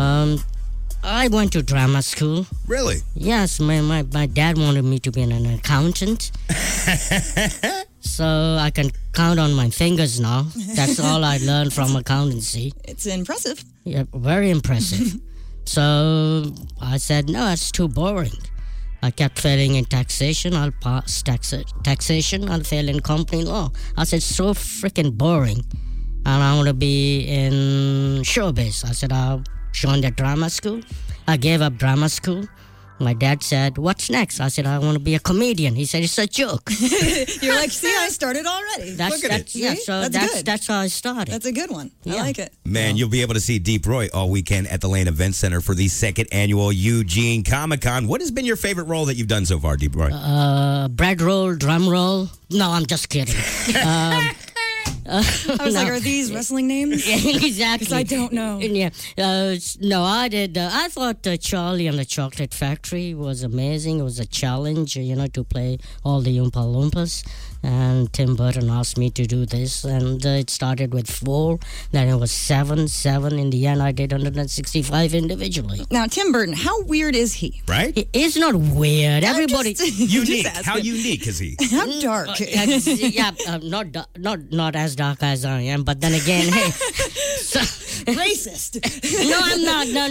I went to drama school. Really? Yes, my dad wanted me to be an accountant. So I can count on my fingers now. That's all I learned from accountancy. It's impressive. Yeah, very impressive. So I said, no, it's too boring. I kept failing in taxation. I'll pass taxation. I'll fail in company law. I said, so freaking boring. And I want to be in showbiz. I said, I'll join the drama school. I gave up drama school. My dad said, what's next? I said, I want to be a comedian. He said, it's a joke. You're like, see, I started already. That's how I started. That's a good one. Yeah. I like it. Man, you'll be able to see Deep Roy all weekend at the Lane Event Center for the second annual Eugene Comic-Con. What has been your favorite role that you've done so far, Deep Roy? Bread roll, drum roll. No, I'm just kidding. I was like, are these wrestling names? Exactly. Because I don't know. Yeah. No, I did. I thought Charlie and the Chocolate Factory was amazing. It was a challenge, to play all the Oompa Loompas. And Tim Burton asked me to do this. And it started with 4. Then it was 7. In the end, I did 165 individually. Now, Tim Burton, how weird is he? Right? He's not weird. Everybody... Unique. How unique is he? How dark? Not as dark as I am, but then again, hey. Racist. No, I'm not. No.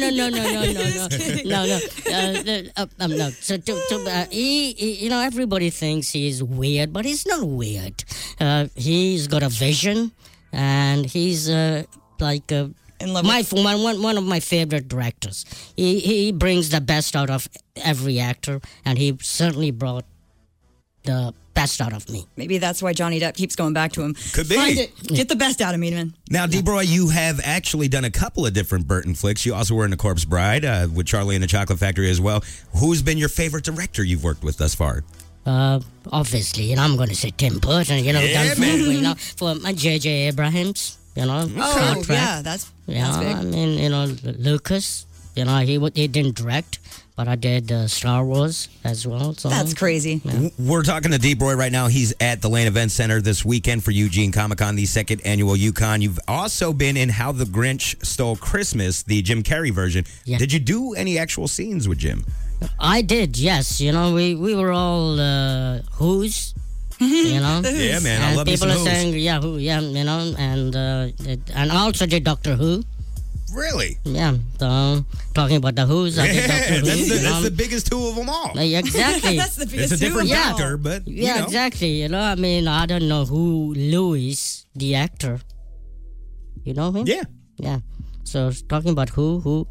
No. So, he, everybody thinks he's weird, but he's not weird. He's got a vision, and he's like In love one of my favorite directors. He brings the best out of every actor, and he certainly brought the best out of me. Maybe that's why Johnny Depp keeps going back to him. Could be. Find it. Get the best out of me, man. Now, DeBroy, you have actually done a couple of different Burton flicks. You also were in The Corpse Bride with Charlie and the Chocolate Factory as well. Who's been your favorite director you've worked with thus far? Obviously, I'm going to say Tim Burton. For my J.J. Abrams. Star Trek. Yeah, that's big. Lucas. He didn't direct, but I did Star Wars as well. So that's crazy. Yeah. We're talking to DeBroy right now. He's at the Lane Event Center this weekend for Eugene Comic-Con, the second annual UConn. You've also been in How the Grinch Stole Christmas, the Jim Carrey version. Yeah. Did you do any actual scenes with Jim? I did, yes. We were all Who's. Yeah, man, I love me some people are Who's. saying, Who, and I also did Doctor Who. Really? Yeah, talking about the Who's. I did Doctor Who, that's the biggest Who of them all. Exactly. That's the biggest It's a different Who of them doctor, all. but Yeah, exactly. I don't know who Louis, the actor. You know him? Yeah. Yeah. So talking about who.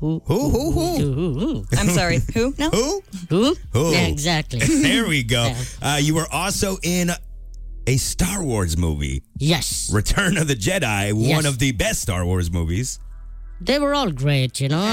I'm sorry. Who? No. Who? Who? Yeah, exactly. There we go. You were also in a Star Wars movie. Yes. Return of the Jedi, one of the best Star Wars movies. They were all great,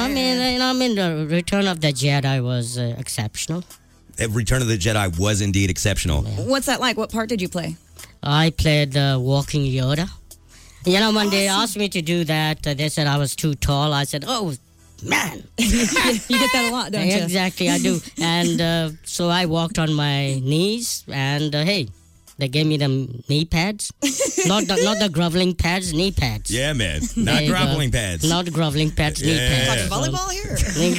the Return of the Jedi was exceptional. Return of the Jedi was indeed exceptional. What's that like? What part did you play? I played Walking Yoda. When they asked me to do that, they said I was too tall. I said, oh, man. You get that a lot, don't you? Exactly, I do. And so I walked on my knees, and hey, they gave me them knee pads. not the groveling pads, knee pads. Yeah, man. Not groveling pads. Not groveling pads, knee pads. Talking volleyball here?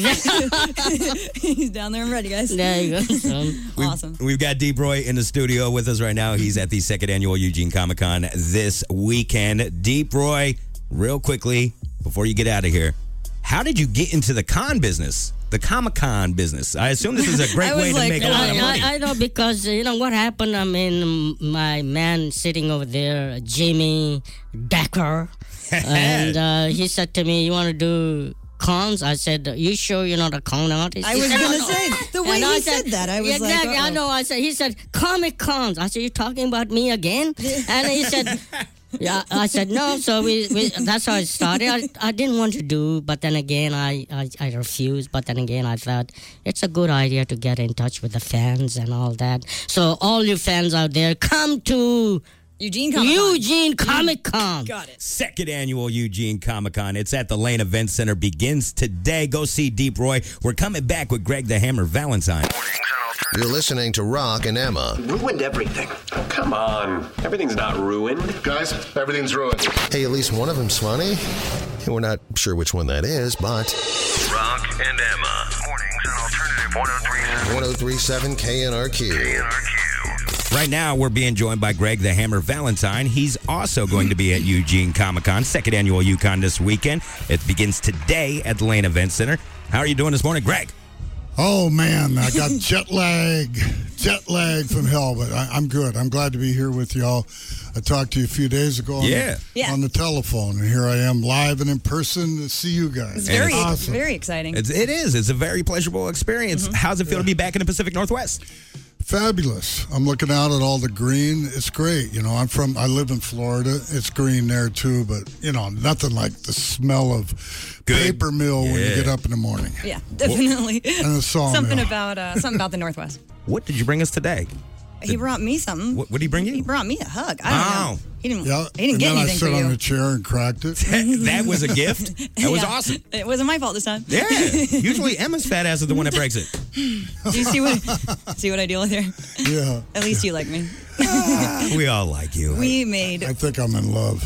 He's down there and ready, guys. There you go. Awesome. We've got DeBroy in the studio with us right now. He's at the second annual Eugene Comic-Con this weekend. DeBroy, real quickly, before you get out of here, how did you get into the con business? The Comic-Con business. I assume this is a great way to make a lot of money. I know, because what happened. My man sitting over there, Jimmy Decker, and he said to me, "You want to do cons?" I said, "You sure you're not a con artist?" I was going to say, the way he said that, I was exactly, like, I know. He said, Comic Cons. I said, "You talking about me again?" And he said, yeah, I said no. So we that's how it started. I didn't want to do, but then again I refused. But then again I thought it's a good idea to get in touch with the fans and all that. So all you fans out there, come to Eugene Comic-Con. Eugene Comic-Con. Got it. Second annual Eugene Comic-Con. It's at the Lane Event Center. Begins today. Go see DeBroy. We're coming back with Greg the Hammer Valentine. You're listening to Rock and Emma. Ruined everything. Oh, come on. Everything's not ruined. Guys, everything's ruined. Hey, at least one of them's funny. And we're not sure which one that is, but... Rock and Emma. Mornings on Alternative 103.7. 1037 KNRQ. Right now, we're being joined by Greg the Hammer Valentine. He's also going to be at Eugene Comic-Con, second annual UConn this weekend. It begins today at the Lane Event Center. How are you doing this morning, Greg? Oh, man, I got jet lag from hell, but I'm good. I'm glad to be here with y'all. I talked to you a few days ago on the telephone, and here I am live and in person to see you guys. It's very, awesome. very exciting. It is. It's a very pleasurable experience. Mm-hmm. How's it feel to be back in the Pacific Northwest? Fabulous. I'm looking out at all the green. It's great. I live in Florida. It's green there too, but nothing like the smell of paper mill when you get up in the morning. Yeah, definitely. And a sawmill. Something about the Northwest. What did you bring us today? He brought me something. What did he bring you? He brought me a hug. I don't know. He didn't get anything for you. And then I sat on a chair and cracked it. That was a gift? That was awesome. It wasn't my fault this time. Yeah. Usually Emma's fat ass is the one that breaks it. Do you see what I deal with here? Yeah. At least you like me. We all like you. I think I'm in love.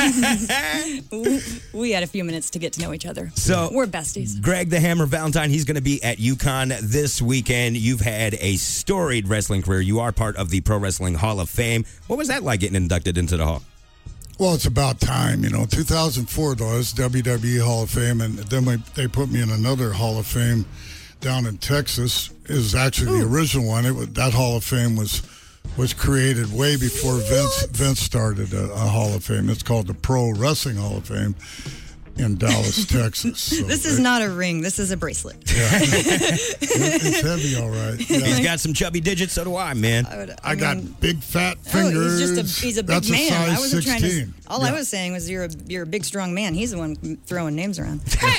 We had a few minutes to get to know each other. So we're besties. Greg the Hammer Valentine, he's going to be at UConn this weekend. You've had a storied wrestling career. You are part of the Pro Wrestling Hall of Fame. What was that like getting inducted into the Hall? Well, it's about time. 2004, though, is WWE Hall of Fame, and then they put me in another Hall of Fame down in Texas. It was actually the original one. That Hall of Fame was created way before Vince started a Hall of Fame. It's called the Pro Wrestling Hall of Fame. in Dallas, Texas. So this is not a ring. This is a bracelet. Yeah. It's heavy, all right. Yeah. He's got some chubby digits, so do I, man. I got big fat fingers. He's a big That's man. A size I wasn't 16. trying to. All I was saying was you're a big, strong man. He's the one throwing names around.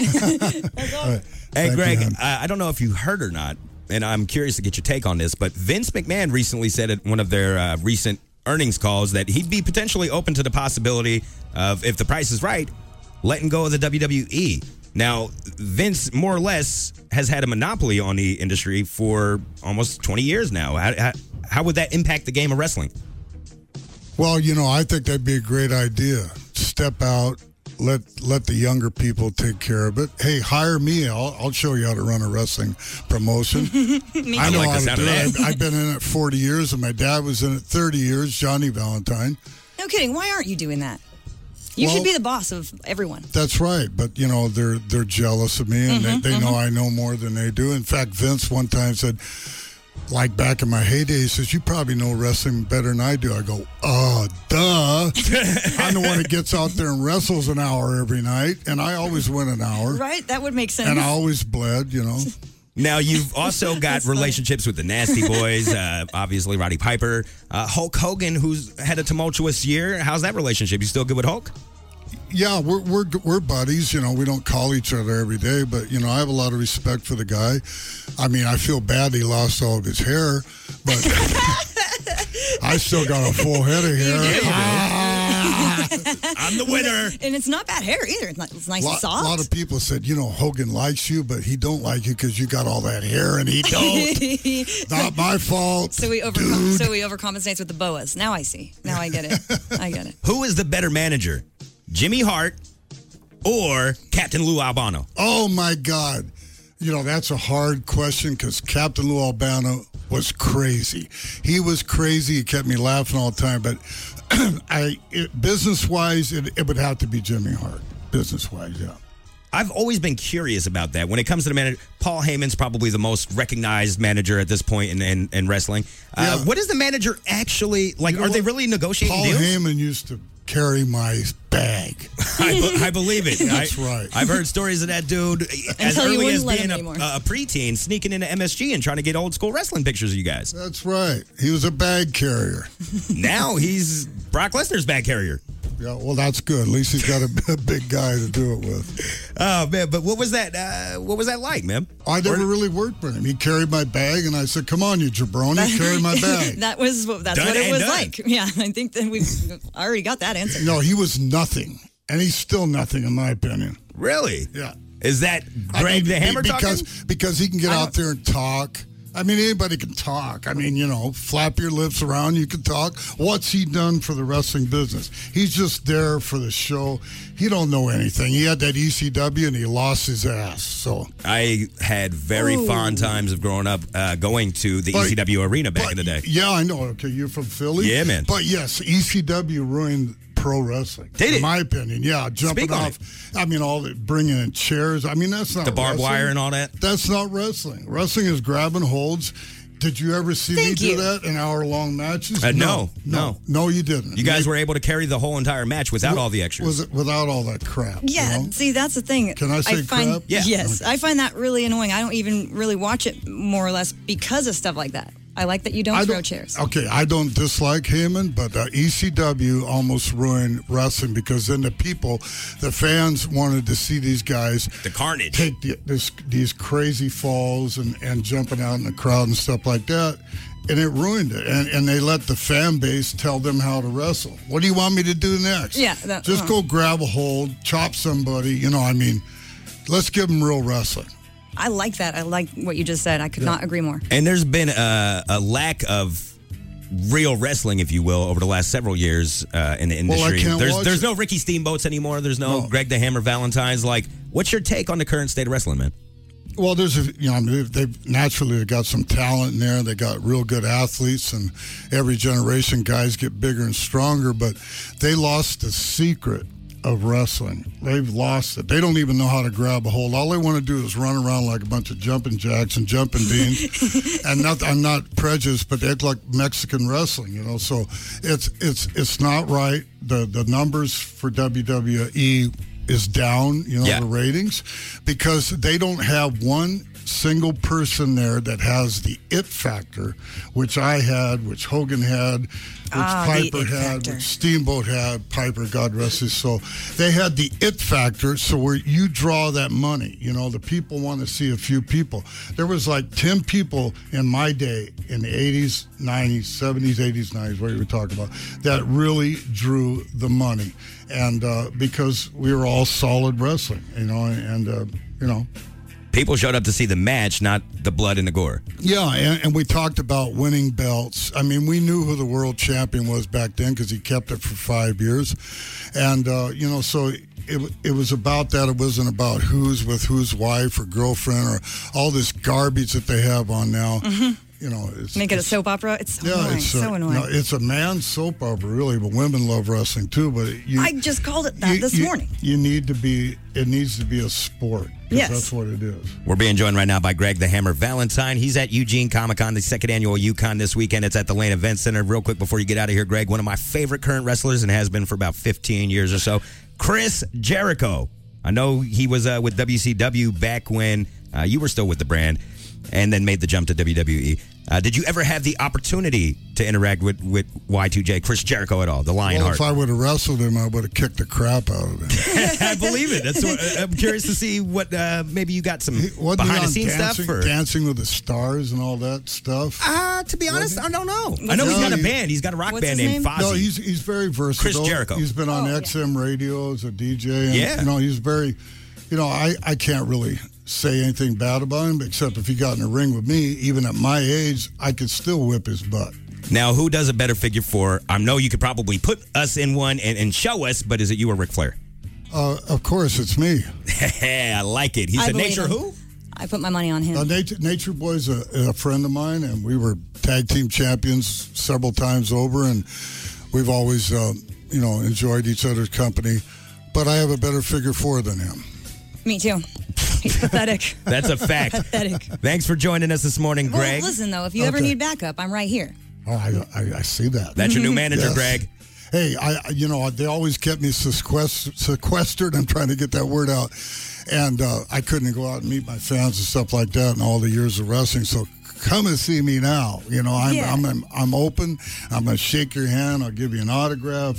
Hey, Greg, I don't know if you heard or not, and I'm curious to get your take on this, but Vince McMahon recently said at one of their recent earnings calls that he'd be potentially open to the possibility of, if the price is right, letting go of the WWE. Now, Vince, more or less, has had a monopoly on the industry for almost 20 years now. How would that impact the game of wrestling? Well, I think that'd be a great idea. Step out, let the younger people take care of it. Hey, hire me. I'll show you how to run a wrestling promotion. I know how to do it. I've been in it 40 years, and my dad was in it 30 years, Johnny Valentine. No kidding. Why aren't you doing that? You should be the boss of everyone. That's right, but they're jealous of me, and they know I know more than they do. In fact, Vince one time said, like back in my heyday, he says, "You probably know wrestling better than I do." I go, duh. I'm the one that gets out there and wrestles an hour every night, and I always win an hour. Right, that would make sense. And I always bled, Now, you've also got relationships with the Nasty Boys, obviously Roddy Piper, Hulk Hogan, who's had a tumultuous year. How's that relationship? You still good with Hulk? Yeah, we're buddies. We don't call each other every day, but I have a lot of respect for the guy. I mean, I feel bad he lost all of his hair, but I still got a full head of hair. I'm the winner. And it's not bad hair either. It's nice and soft. A lot of people said, Hogan likes you, but he don't like you because you got all that hair and he don't. Not my fault. So he overcompensates with the boas. Now I see. Now I get it. Who is the better manager, Jimmy Hart or Captain Lou Albano? Oh, my God. That's a hard question because Captain Lou Albano was crazy. He was crazy. He kept me laughing all the time. But business-wise, it would have to be Jimmy Hart. Business-wise, yeah. I've always been curious about that. When it comes to the manager, Paul Heyman's probably the most recognized manager at this point in wrestling. What is the manager actually like? Are they really negotiating deals? Paul Heyman used to carry my bag. I believe it. That's right. I've heard stories of that dude as early as being a preteen, sneaking into MSG and trying to get old school wrestling pictures of you guys. That's right. He was a bag carrier. Now he's Brock Lesnar's bag carrier. Yeah, well, that's good. At least he's got a big guy to do it with. Oh, man, but what was that? What was that like, man? I never really worked with him. He carried my bag, and I said, "Come on, you jabroni, carry my bag." That's what it was like. Yeah, I think that we've already got that answer. No, he was nothing, and he's still nothing, in my opinion. Really? Yeah. Is that Greg the Hammer talking? Because he can get out there and talk. I mean, anybody can talk. I mean, flap your lips around, you can talk. What's he done for the wrestling business? He's just there for the show. He don't know anything. He had that ECW, and he lost his ass. So I had very fond times of growing up going to the ECW arena back in the day. Yeah, I know. Okay, you're from Philly? Yeah, man. But yes, ECW ruined pro wrestling. Did it? In my opinion, yeah. Jumping off. I mean, bringing in chairs. I mean, that's not the barbed wrestling. wire and all that. That's not wrestling. Wrestling is grabbing holds. Did you ever see me do that in hour-long matches? No, you didn't. You guys were able to carry the whole entire match without all the extras. Was it without all that crap? Yeah, see, that's the thing. Can I say crap? Yeah. Yes, I find that really annoying. I don't even really watch it more or less because of stuff like that. I like that you don't throw chairs. Okay, I don't dislike Heyman, but ECW almost ruined wrestling because then the fans wanted to see these guys. The carnage. Take these crazy falls and jumping out in the crowd and stuff like that. And it ruined it. And they let the fan base tell them how to wrestle. What do you want me to do next? Yeah. Just go grab a hold, chop somebody. Let's give them real wrestling. I like that. I like what you just said. I could not agree more. And there's been a lack of real wrestling, if you will, over the last several years in the industry. There's no Ricky Steamboats anymore. There's no Greg the Hammer Valentines. Like, what's your take on the current state of wrestling, man? Well, they've naturally got some talent in there. They got real good athletes, and every generation guys get bigger and stronger. But they lost the secret of wrestling. They've lost it. They don't even know how to grab a hold. All they want to do is run around like a bunch of jumping jacks and jumping beans. And I'm not prejudiced, but they act like Mexican wrestling, So it's not right. The numbers for WWE is down, the ratings, because they don't have one single person there that has the it factor, which I had, which Hogan had, which Piper had, which Steamboat had. Piper, God rest his soul. They had the it factor, so where you draw that money, the people want to see a few people. There was like 10 people in my day, in the 80s, 90s, 70s, 80s, 90s, what you were talking about, that really drew the money. And because we were all solid wrestling, People showed up to see the match, not the blood and the gore. Yeah, and we talked about winning belts. I mean, we knew who the world champion was back then because he kept it for 5 years. And, so it was about that. It wasn't about who's with whose wife or girlfriend or all this garbage that they have on now. Mm-hmm. Make it a soap opera. It's so annoying. It's so annoying. No, it's a man's soap opera, really, but women love wrestling too. But I just called it that this morning. It needs to be a sport. Yes. That's what it is. We're being joined right now by Greg the Hammer Valentine. He's at Eugene Comic-Con, the second annual UConn this weekend. It's at the Lane Event Center. Real quick before you get out of here, Greg, one of my favorite current wrestlers and has been for about 15 years or so, Chris Jericho. I know he was with WCW back when you were still with the brand and then made the jump to WWE. Did you ever have the opportunity to interact with Y2J, Chris Jericho at all, the Lionheart? If I would have wrestled him, I would have kicked the crap out of him. I believe it. That's what, I'm curious to see what maybe you got some behind-the-scenes stuff. Dancing with the Stars and all that stuff. To be honest, I don't know. I know he's got a band. He's got a rock band named Fozzy. No, he's very versatile. Chris Jericho. He's been on XM radio as a DJ. And, he's very, I can't really say anything bad about him, except if he got in a ring with me, even at my age, I could still whip his butt. Now, who does a better figure four? I know you could probably put us in one and show us, but is it you or Ric Flair? Of course, it's me. I like it. He said, Nature who? I put my money on him. Nature Boy's a friend of mine, and we were tag team champions several times over, and we've always, enjoyed each other's company. But I have a better figure four than him. Me too. He's pathetic. That's a fact. Pathetic. Thanks for joining us this morning, Greg. Well, listen, though, if you ever need backup, I'm right here. Oh, I see that. That's your new manager, yes. Greg. Hey, they always kept me sequestered. I'm trying to get that word out. And I couldn't go out and meet my fans and stuff like that in all the years of wrestling. So come and see me now. I'm open. I'm gonna shake your hand. I'll give you an autograph.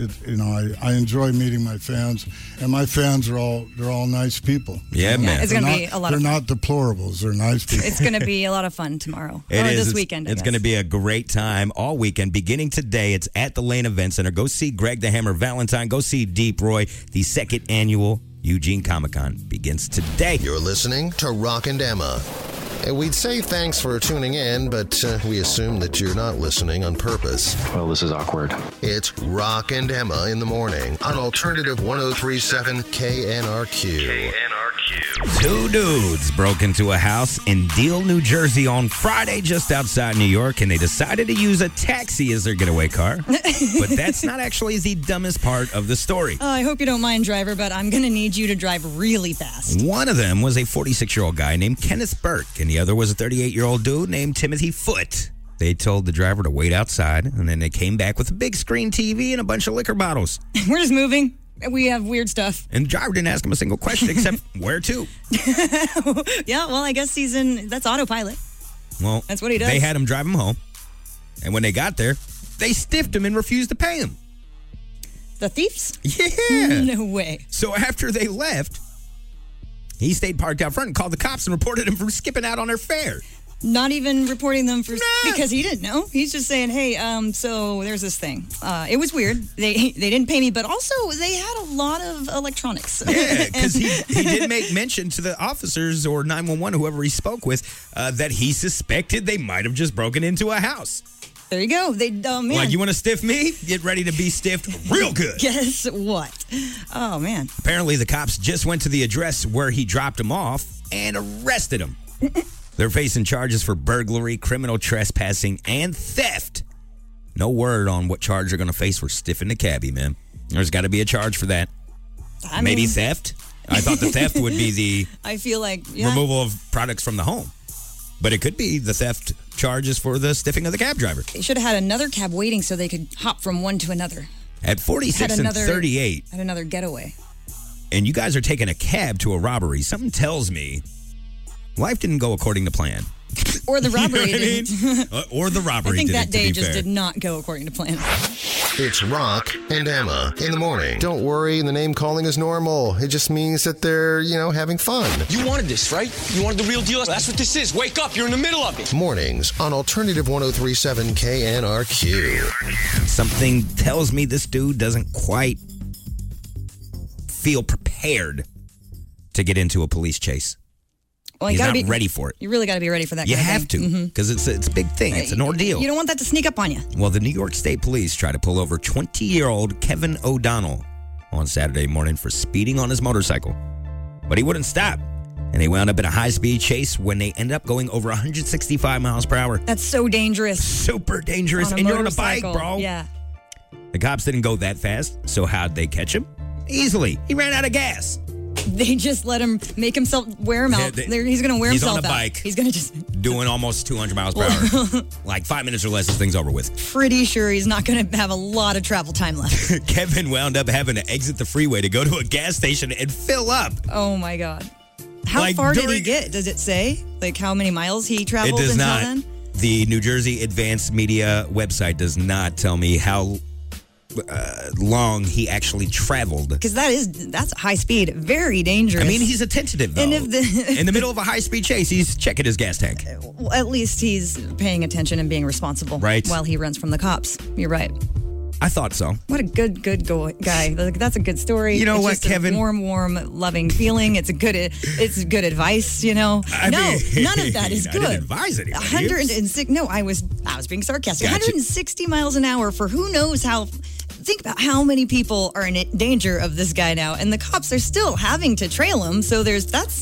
I enjoy meeting my fans, and my fans are all nice people. Yeah, man. It's gonna be a lot of fun. They're not deplorables. They're nice people. It's gonna be a lot of fun tomorrow. This weekend. It's gonna be a great time all weekend, beginning today. It's at the Lane Event Center. Go see Greg the Hammer Valentine. Go see Deep Roy. The second annual Eugene Comic-Con begins today. You're listening to Rock and Emma. And we'd say thanks for tuning in, but we assume that you're not listening on purpose. Well, this is awkward. It's Rock and Emma in the morning on Alternative 103.7 KNRQ. Two dudes broke into a house in Deal, New Jersey on Friday just outside New York, and they decided to use a taxi as their getaway car. But that's not actually the dumbest part of the story. I hope you don't mind, driver, but I'm going to need you to drive really fast. One of them was a 46-year-old guy named Kenneth Burke, and the other was a 38-year-old dude named Timothy Foote. They told the driver to wait outside, and then they came back with a big screen TV and a bunch of liquor bottles. We're just moving. We have weird stuff. And the driver didn't ask him a single question except, where to? Yeah, well, I guess that's autopilot. Well, that's what he does. They had him drive him home. And when they got there, they stiffed him and refused to pay him. The thieves? Yeah. No way. So after they left, he stayed parked out front and called the cops and reported him for skipping out on their fare. Not even reporting them because he didn't know. He's just saying, hey, so there's this thing. It was weird. They didn't pay me, but also they had a lot of electronics. Yeah, because he did make mention to the officers or 911, whoever he spoke with, that he suspected they might have just broken into a house. There you go. Man. Like, you want to stiff me? Get ready to be stiffed real good. Guess what? Oh, man. Apparently, the cops just went to the address where he dropped him off and arrested him. They're facing charges for burglary, criminal trespassing, and theft. No word on what charge they're going to face for stiffing the cabbie, man. There's got to be a charge for that. Maybe theft? I thought the theft would be the I feel like removal of products from the home. But it could be the theft charges for the stiffing of the cab driver. They should have had another cab waiting so they could hop from one to another. At 46 and 38. Had another getaway. and you guys are taking a cab to a robbery, something tells me life didn't go according to plan. Or the robbery You know what I mean? didn't. Or the robbery I think didn't, that day to be just fair. did not go according to plan. It's Rock and Emma in the morning. Don't worry, the name calling is normal. It just means that they're, having fun. You wanted this, right? You wanted the real deal? That's what this is. Wake up. You're in the middle of it. Mornings on Alternative 103.7 KNRQ. Something tells me this dude doesn't quite feel prepared to get into a police chase. Well, He's you not gotta be ready for it. You really got to be ready for that. You kind of have thing. to, because it's a big thing. It's an ordeal. You don't want that to sneak up on you. Well, the New York State Police tried to pull over 20-year-old Kevin O'Donnell on Saturday morning for speeding on his motorcycle. But he wouldn't stop, and they wound up in a high-speed chase when they ended up going over 165 miles per hour. That's so dangerous. Super dangerous. On a And you're on a bike, motorcycle. bro. Yeah. The cops didn't go that fast, so how'd they catch him? Easily. He ran out of gas. They just let him make himself wear him out. He's going to wear He's himself on a out. bike. He's going to just Doing almost 200 miles per hour. Like 5 minutes or less, this thing's over with. pretty sure he's not going to have a lot of travel time left. Kevin wound up having to exit the freeway to go to a gas station and fill up. Oh my God. How Like, far did he during- get? Does it say? Like how many miles he It traveled does until not. then? The New Jersey Advanced Media website does not tell me how long he actually traveled. Because that's high speed, very dangerous. I mean, he's attentive, though. And if In the middle of a high-speed chase, he's checking his gas tank. Well, at least he's paying attention and being responsible. Right. While he runs from the cops. You're right. I thought so. What a good guy. Like, that's a good story. You know It's what, just Kevin? A warm, loving feeling. It's good advice, I no, mean, none of that is I good. didn't advise anybody. 106. No, I was being sarcastic. Gotcha. 160 miles an hour for who knows how. Think about how many people are in danger of this guy now, and the cops are still having to trail him. So that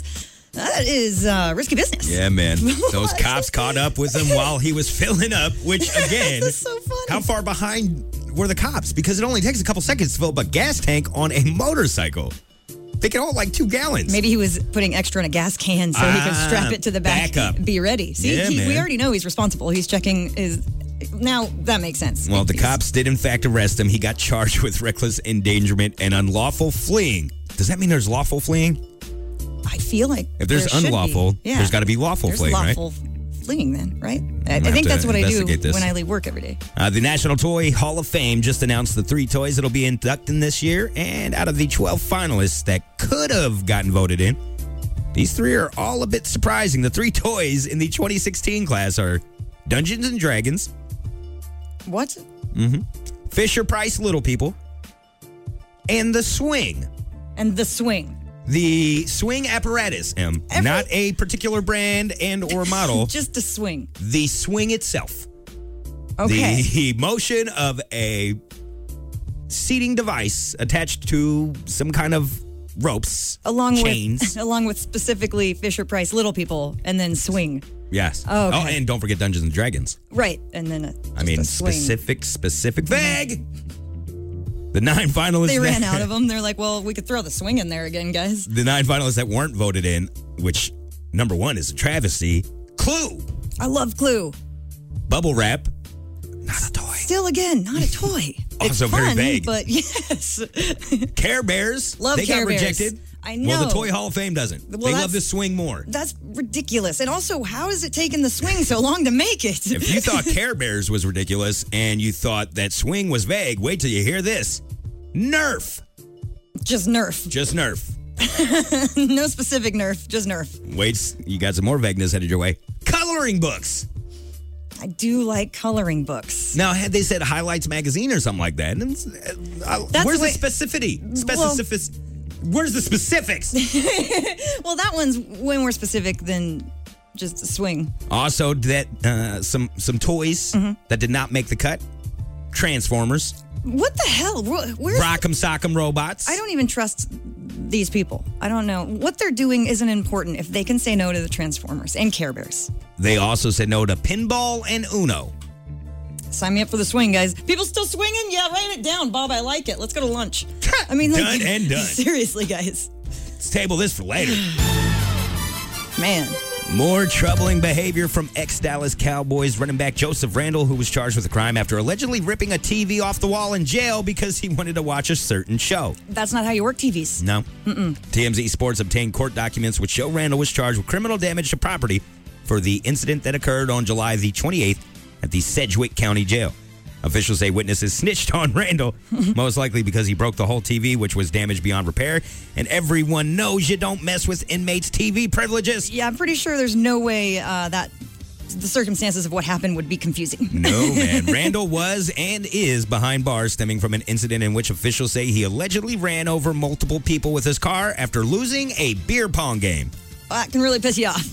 is risky business. Yeah, man. Those cops caught up with him while he was filling up, which, again, This is so funny. how far behind were the cops? Because it only takes a couple seconds to fill up a gas tank on a motorcycle. They can hold like 2 gallons. Maybe he was putting extra in a gas can so he could strap it to the back. Backup. Be ready. See, Yeah, we man. already know he's responsible. He's checking his. Now that makes sense. Well, the cops did, in fact, arrest him. He got charged with reckless endangerment and unlawful fleeing. Does that mean there's lawful fleeing? I feel like If there's there should unlawful, be. Yeah. there's got to be lawful There's fleeing, lawful fleeing then, right? I have think to that's what I do investigate this. when I leave work every day. The National Toy Hall of Fame just announced the 3 toys that'll be inducted this year. And out of the 12 finalists that could have gotten voted in, these 3 are all a bit surprising. The 3 toys in the 2016 class are Dungeons and Dragons, What? Fisher Price Little People, and the Swing. And the swing. The swing apparatus, not a particular brand and or model. Just a swing. The swing itself. Okay. The motion of a seating device attached to some kind of ropes, chains. along with specifically Fisher Price Little People, and then swing. Yes. Oh, okay. Oh, and don't forget Dungeons and Dragons. Right, and then a swing. specific vague. The 9 finalists. They ran that- out of them. They're like, well, we could throw the swing in there again, guys. The 9 finalists that weren't voted in, which number 1 is a travesty. Clue. I love Clue. Bubble wrap. Not a toy. Still, again, not a toy. Also It's very fun, vague. But yes. Care Bears. Love they Care got Bears. rejected. I know. Well, the Toy Hall of Fame doesn't. Well, they love that's- the swing more. That's ridiculous. And also, how has it taken the swing so long to make it? If you thought Care Bears was ridiculous and you thought that swing was vague, wait till you hear this. Nerf. Just Nerf. Just Nerf. No specific Nerf, just Nerf. Wait, you got some more vagueness headed your way. Coloring books. I do like coloring books. Now, had they said Highlights Magazine or something like that, and where's the specificity? Where's the specifics? Well, that one's way more specific than just a swing. Also, that some toys that did not make the cut. Transformers. What the hell? Where's Rock'em Sock'em Robots. I don't even trust these people. I don't know. What they're doing isn't important if they can say no to the Transformers and Care Bears. They also said no to pinball and Uno. Sign me up for the swing, guys. People still swinging? Yeah, write it down, Bob. I like it. Let's go to lunch. I mean, like, Done and done. Seriously, guys. Let's table this for later. Man, More troubling behavior from ex-Dallas Cowboys running back Joseph Randle, who was charged with a crime after allegedly ripping a TV off the wall in jail because he wanted to watch a certain show. That's not how you work TVs. No. TMZ Sports obtained court documents which show Randle was charged with criminal damage to property for the incident that occurred on July the 28th at the Sedgwick County Jail. Officials say witnesses snitched on Randle, most likely because he broke the whole TV, which was damaged beyond repair. And everyone knows you don't mess with inmates' TV privileges. Yeah, I'm pretty sure there's no way that the circumstances of what happened would be confusing. No, man. Randle was and is behind bars stemming from an incident in which officials say he allegedly ran over multiple people with his car after losing a beer pong game. That can really piss you off.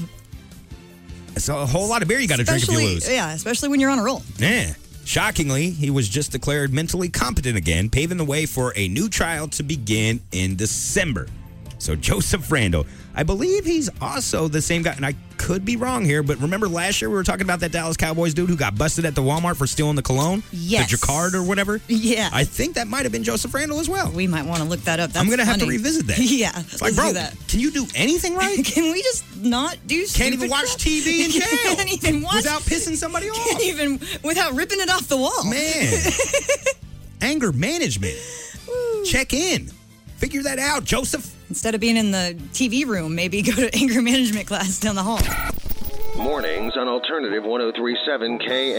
It's a whole lot of beer you got to drink if you lose. Yeah, especially when you're on a roll. Yeah. Shockingly, he was just declared mentally competent again, paving the way for a new trial to begin in December. So Joseph Randle, I believe he's also the same guy, and I could be wrong here, but remember last year we were talking about that Dallas Cowboys dude who got busted at the Walmart for stealing the cologne? Yes. The Jacquard or whatever? Yeah. I think that might have been Joseph Randle as well. We might want to look that up. That's I'm going to have to funny. revisit that. Yeah. It's like, let's bro, do that. can you do anything right? Can we just not do stupid Can't even watch crap? TV in jail. Can't even watch. Without pissing somebody off. Can't even, without ripping it off the wall. Man. Anger management. Check in. Figure that out, Joseph. Instead of being in the TV room, maybe go to anger management class down the hall. Mornings on Alternative 103.7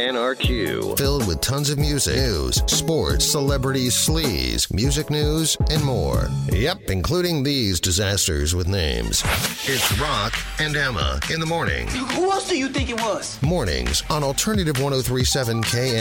KNRQ. Filled with tons of music, news, sports, celebrities, sleaze, music news, and more. Yep, including these disasters with names. It's Rock and Emma in the morning. Who else do you think it was? Mornings on Alternative 103.7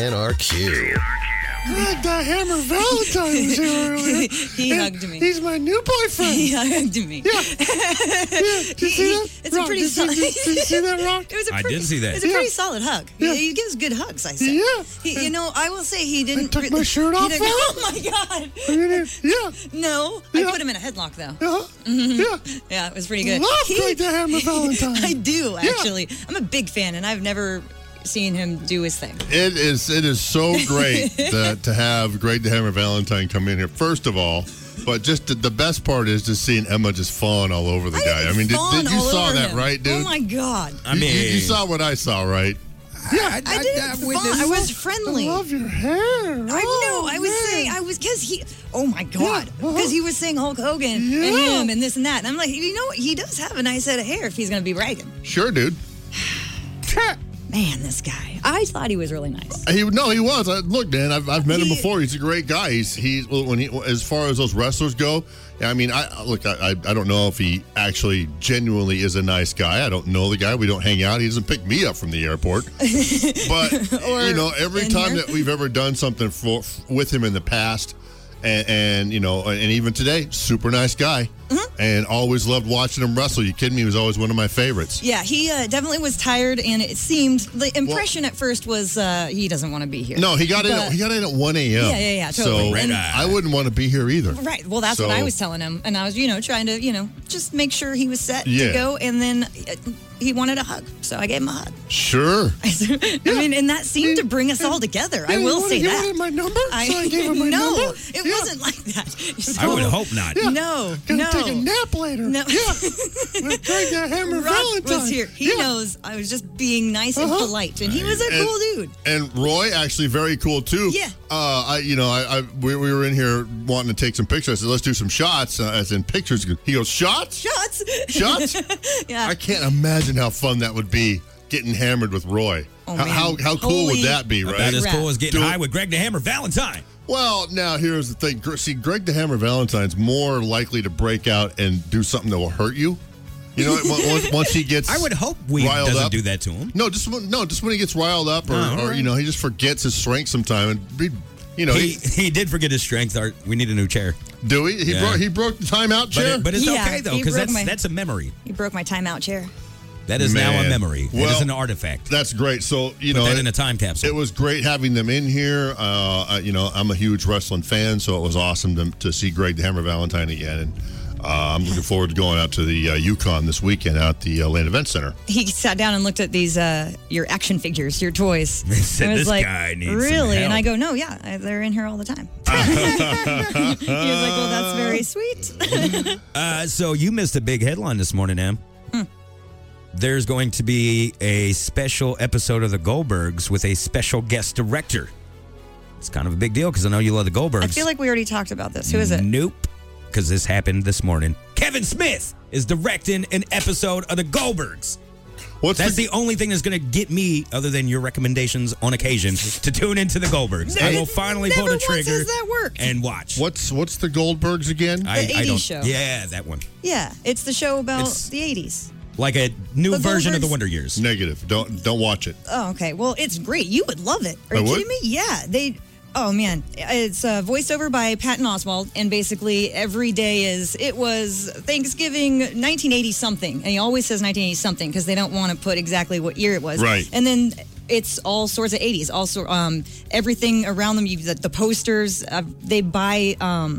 KNRQ. Greg the Hammer Valentine was here earlier. He hugged me. He's my new boyfriend. He hugged me. Yeah. Did you see that? It's Rock, a pretty did solid. you see that, Rock? It was a I pretty, did see that. It's a pretty solid hug. Yeah. He gives good hugs, I said. Yeah. He, you know, I will say he didn't. I took my shirt off he for didn't- him. Oh my God. Yeah. No, Yeah. I put him in a headlock though. Yeah. Yeah, it was pretty good. Love Greg the Hammer Valentine. I do actually. I'm a big fan, and I've never seen him do his thing. It is so great to have Greg the Hammer Valentine come in here, first of all. But just the best part is just seeing Emma just falling all over the guy. I mean, did you saw that, right, dude? Oh my God. I mean, you saw what I saw, right? Yeah, I did. I was friendly. I love your hair. I know. I was saying. Because he. Oh my God. Because he was saying Hulk Hogan and him and this and that. And I'm like, you know what? He does have a nice head of hair if he's going to be bragging. Sure, dude. Man, this guy. I thought he was really nice. He was. Look, man, I've met him before. He's a great guy. He's as far as those wrestlers go. I mean, I don't know if he actually genuinely is a nice guy. I don't know the guy. We don't hang out. He doesn't pick me up from the airport. But every time that we've ever done something with him in the past, and even today, super nice guy. And always loved watching him wrestle. You kidding me? He was always one of my favorites. Yeah, he definitely was tired, and it seemed the impression at first was he doesn't want to be here. No, he got in at 1 a.m. Yeah, totally. So I wouldn't want to be here either. Right. Well, that's what I was telling him, and I was trying to just make sure he was set Yeah. to go, and then he wanted a hug, so I gave him a hug. Sure. I mean, and that seemed to bring us all together. I will say that. You wanted my number, so I gave him my no, number. it wasn't like that. I would hope not. Yeah. No, Gonna no. take a nap later. No. Yeah. With Greg the Hammer Rock Valentine. was here. He knows I was just being nice and polite, and he was a cool dude. And Roy, actually very cool too. Yeah. We were in here wanting to take some pictures. I said, let's do some shots, as in pictures. He goes, shots? Shots? Shots? Yeah. I can't imagine how fun that would be, getting hammered with Roy. Oh, how man. cool would Holy that be, right? About as cool as getting high with Greg the Hammer Valentine. Well, now here's the thing. See, Greg the Hammer Valentine's more likely to break out and do something that will hurt you. You know, once he gets I would hope Weed riled doesn't up. do that to him. No, just when he gets riled up, or right. he just forgets his strength sometime, and he did forget his strength. We need a new chair. Do we? He broke the timeout chair, but it's Yeah, okay though, he because broke that's a memory. He broke my timeout chair. That is now a Man. memory. Well, it is an artifact. That's great. So Put that in a time capsule. It was great having them in here. I'm a huge wrestling fan, so it was awesome to see Greg the Hammer Valentine again. And I'm looking forward to going out to the Yukon this weekend out at the Lane Event Center. He sat down and looked at these your action figures, your toys. He said, and was "This like, guy needs some really? And help." I go, no, yeah, they're in here all the time. He was like, well, that's very sweet. So you missed a big headline this morning, Em. there's going to be a special episode of The Goldbergs with a special guest director. It's kind of a big deal because I know you love The Goldbergs. I feel like we already talked about this. Who is it? Nope, because this happened this morning. Kevin Smith is directing an episode of The Goldbergs. That's the only thing that's going to get me, other than your recommendations on occasion, to tune into The Goldbergs. I will finally pull the trigger Does that work? and watch. What's the Goldbergs again? The 80s show. Yeah, that one. Yeah, it's the show about the 80s. Like a new The version of Goldbergs- The Wonder Years. Negative. Don't watch it. Oh, okay. Well, it's great. You would love it. Are I you would? kidding me? Yeah. Oh, man. It's voiced over by Patton Oswalt, and basically every day it was Thanksgiving 1980-something. And he always says 1980-something because they don't want to put exactly what year it was. Right. And then it's all sorts of 80s. Also, everything around them, the posters, they buy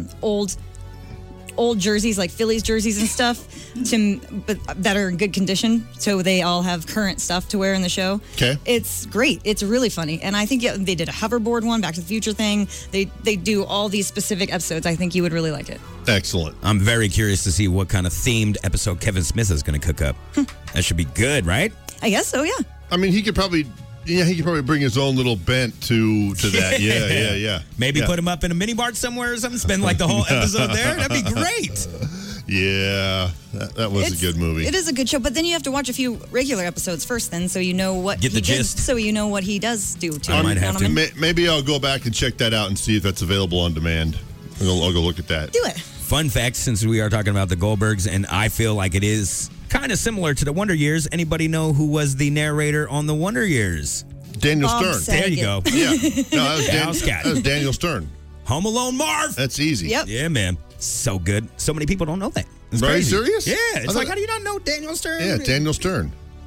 old jerseys, like Phillies jerseys and stuff, but that are in good condition, so they all have current stuff to wear in the show. Okay. It's great. It's really funny. And I think they did a hoverboard one, Back to the Future thing. They do all these specific episodes. I think you would really like it. Excellent. I'm very curious to see what kind of themed episode Kevin Smith is going to cook up. That should be good, right? I guess so, yeah. I mean, he could probably bring his own little bent to that. Yeah. Maybe Yeah. put him up in a mini bar somewhere or something. Spend like the whole episode there. That'd be great. Yeah, that was a good movie. It is a good show, but then you have to watch a few regular episodes first, then, so you know what Get the he does- gist. So you know what he does do to I him. might have to. Maybe I'll go back and check that out and see if that's available on demand. I'll go look at that. Do it. Fun fact, since we are talking about the Goldbergs, and I feel like it is kind of similar to the Wonder Years. Anybody know who was the narrator on the Wonder Years? Daniel Bob Stern. There you go. Yeah. No, that was Daniel Stern. Home Alone Marv. That's easy. Yep. Yeah, man. So good. So many people don't know that. It's Are you crazy. serious? Yeah. I It's thought- like, how do you not know Daniel Stern? Yeah, Daniel Stern.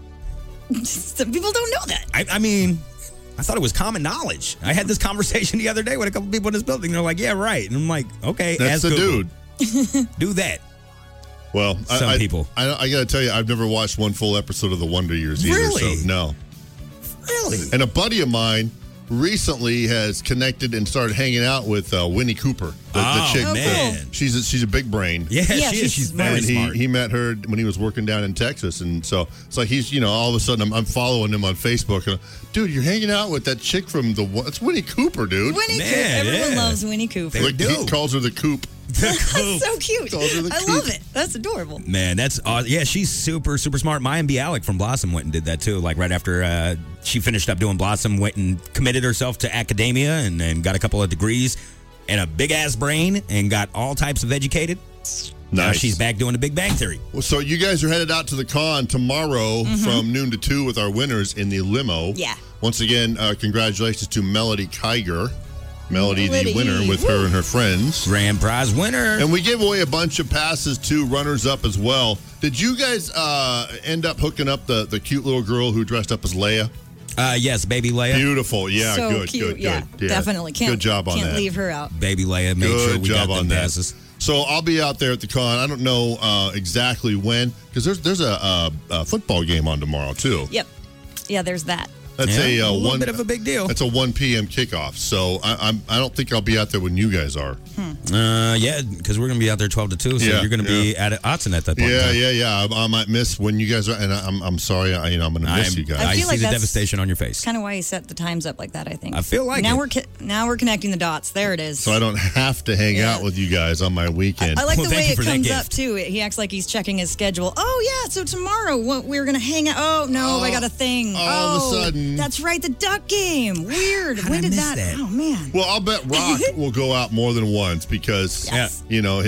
Some people don't know that. I mean, I thought it was common knowledge. I had this conversation the other day with a couple people in this building. They're like, yeah, right. And I'm like, okay. That's ask the Google. dude. Do that. Well, Some people. I got to tell you, I've never watched one full episode of The Wonder Years either. Really? So, no. Really? And a buddy of mine recently has connected and started hanging out with Winnie Cooper, the chick. man. She's a big brain. Yeah, she is. She's very And smart. he met her when he was working down in Texas, and so it's like he's all of a sudden I'm following him on Facebook, and dude, you're hanging out with that chick from it's Winnie Cooper, dude. Winnie Man, Cooper. Everyone yeah. loves Winnie Cooper. Like, he calls her the Coop. The Coop. That's so cute. Calls her the I Coop. love it. That's adorable. Man, that's awesome. Yeah, she's super, super smart. Maya B. Alec from Blossom went and did that too. Like right after she finished up doing Blossom, went and committed herself to academia and got a couple of degrees and a big ass brain and got all types of educated. Now Nice. she's back doing the Big Bang Theory. Well, so you guys are headed out to the con tomorrow from noon to 2 with our winners in the limo. Yeah. Once again, congratulations to Melody Kiger. Melody, Melody, the winner, with her and her friends. Grand prize winner. And we gave away a bunch of passes to runners-up as well. Did you guys end up hooking up the cute little girl who dressed up as Leia? Yes, baby Leia. Beautiful. Yeah, so good, cute. good, Yeah, good. definitely. Good job on Can't that. leave her out. Baby Leia made Good sure we job got on them that. passes. So I'll be out there at the con. I don't know exactly when, because there's a football game on tomorrow, too. Yep. Yeah, there's that. That's Yeah, a little bit of a big deal. That's a 1 p.m. kickoff. So I don't think I'll be out there when you guys are. Yeah, because we're going to be out there 12 to 2, so Yeah, you're going to be at Autzen at that point. in time. Yeah. I might miss when you guys are, and I'm sorry. I'm going to miss you guys. I feel see like the that's devastation on your face. Kind of why he set the times up like that, I think. I feel like now it. now we're connecting the dots. There it is. So I don't have to hang out with you guys on my weekend. I like Well, the thank way you it for that comes up gift. too. He acts like he's checking his schedule. Oh yeah, so tomorrow we're gonna hang out. Oh no, I got a thing. all of a sudden. that's right, the Duck game. Weird. How'd when I did miss that? that? Oh man. Well, I'll bet Rock will go out more than once because Yes.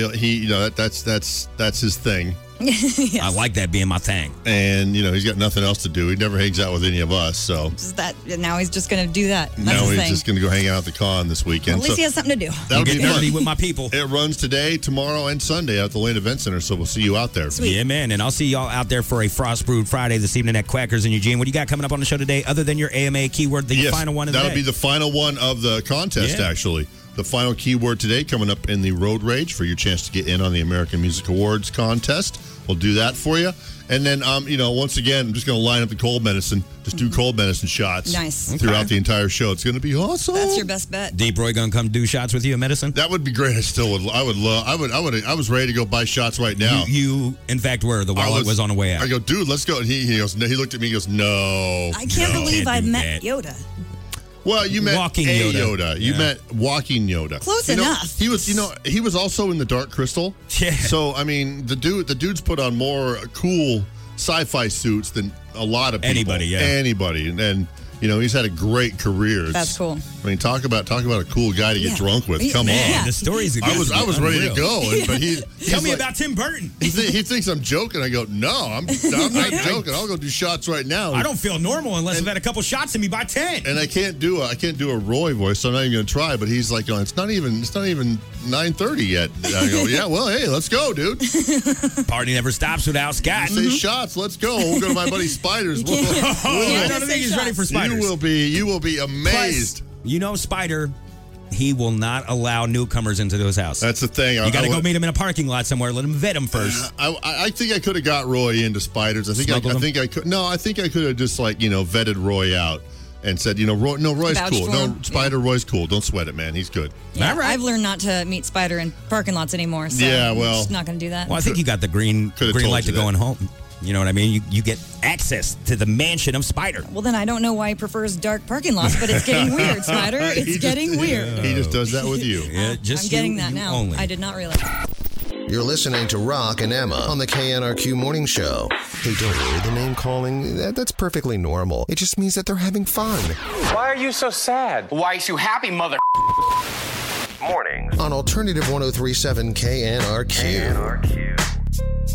that's his thing. I like that being my thing. And he's got nothing else to do. He never hangs out with any of us. So Just that. Now he's just gonna do that. That's now his he's thing. just going to go hang out at the con this weekend. At least So he has something to do. that'll Get be fun. nerdy with my people. It runs today, tomorrow, and Sunday at the Lane Event Center. So we'll see you out there. Sweet. Yeah, man. And I'll see y'all out there for a Frost Brewed Friday this evening at Quackers in Eugene. What do you got coming up on the show today other than your AMA keyword, the Yes, final one of the that'll day? be the final one of the contest, Yeah. actually. The final keyword today coming up in the Road Rage for your chance to get in on the American Music Awards contest. we'll do that for you. And then, once again, I'm just going to line up the cold medicine. Just do cold medicine shots. Nice. Throughout the entire show. It's going to be awesome. That's your best bet. Deep Roy gonna come do shots with you in medicine? That would be great. I still would. I would love. I was ready to go buy shots right now. You in fact, were. The wallet was on the way out. I go, dude, let's go. And he goes. He looked at me. He goes, no. I can't believe I met Yoda. Well, you met Walking Yoda. You met Walking Yoda. Close enough. He was. He was also in the Dark Crystal. Yeah. So I mean, the dude's put on more cool sci-fi suits than a lot of people. Anybody. And he's had a great career. That's cool. I mean, talk about a cool guy to get drunk with. Come on. The story's good. I was ready to go, but tell me about Tim Burton. He thinks I'm joking. I go, no, I'm not joking. I'll go do shots right now. I don't feel normal unless I've had a couple shots in me by 10. And I can't do a Roy voice, so I'm not even going to try. But he's like, it's not even 9:30 yet. And I go, yeah, well, hey, let's go, dude. Party never stops without Scott. Say shots. Let's go. We'll go to my buddy Spiders. I don't think he's ready for Spiders. You will be amazed. Plus, Spider, he will not allow newcomers into his house. That's the thing. You got to go meet him in a parking lot somewhere. Let him vet him first. I think I could have got Roy into Spiders. I think I could. No, I think I could have just vetted Roy out and said, Roy's cool. No, Spider, Roy's cool. Don't sweat it, man. He's good. Yeah, all right. I've learned not to meet Spider in parking lots anymore. So yeah, well, I'm just not going to do that. Well, I think you got the green light to going home. You know what I mean? You get access to the mansion of Spider. Well, then I don't know why he prefers dark parking lots, but it's getting weird, Spider. It's getting weird. He just does that with you. Yeah, I'm getting that now. Only. I did not realize. You're listening to Rock and Emma on the KNRQ Morning Show. Hey, don't worry, the name calling, that's perfectly normal. It just means that they're having fun. Why are you so sad? Why are you so happy, mother? Mornings On Alternative 103.7 KNRQ.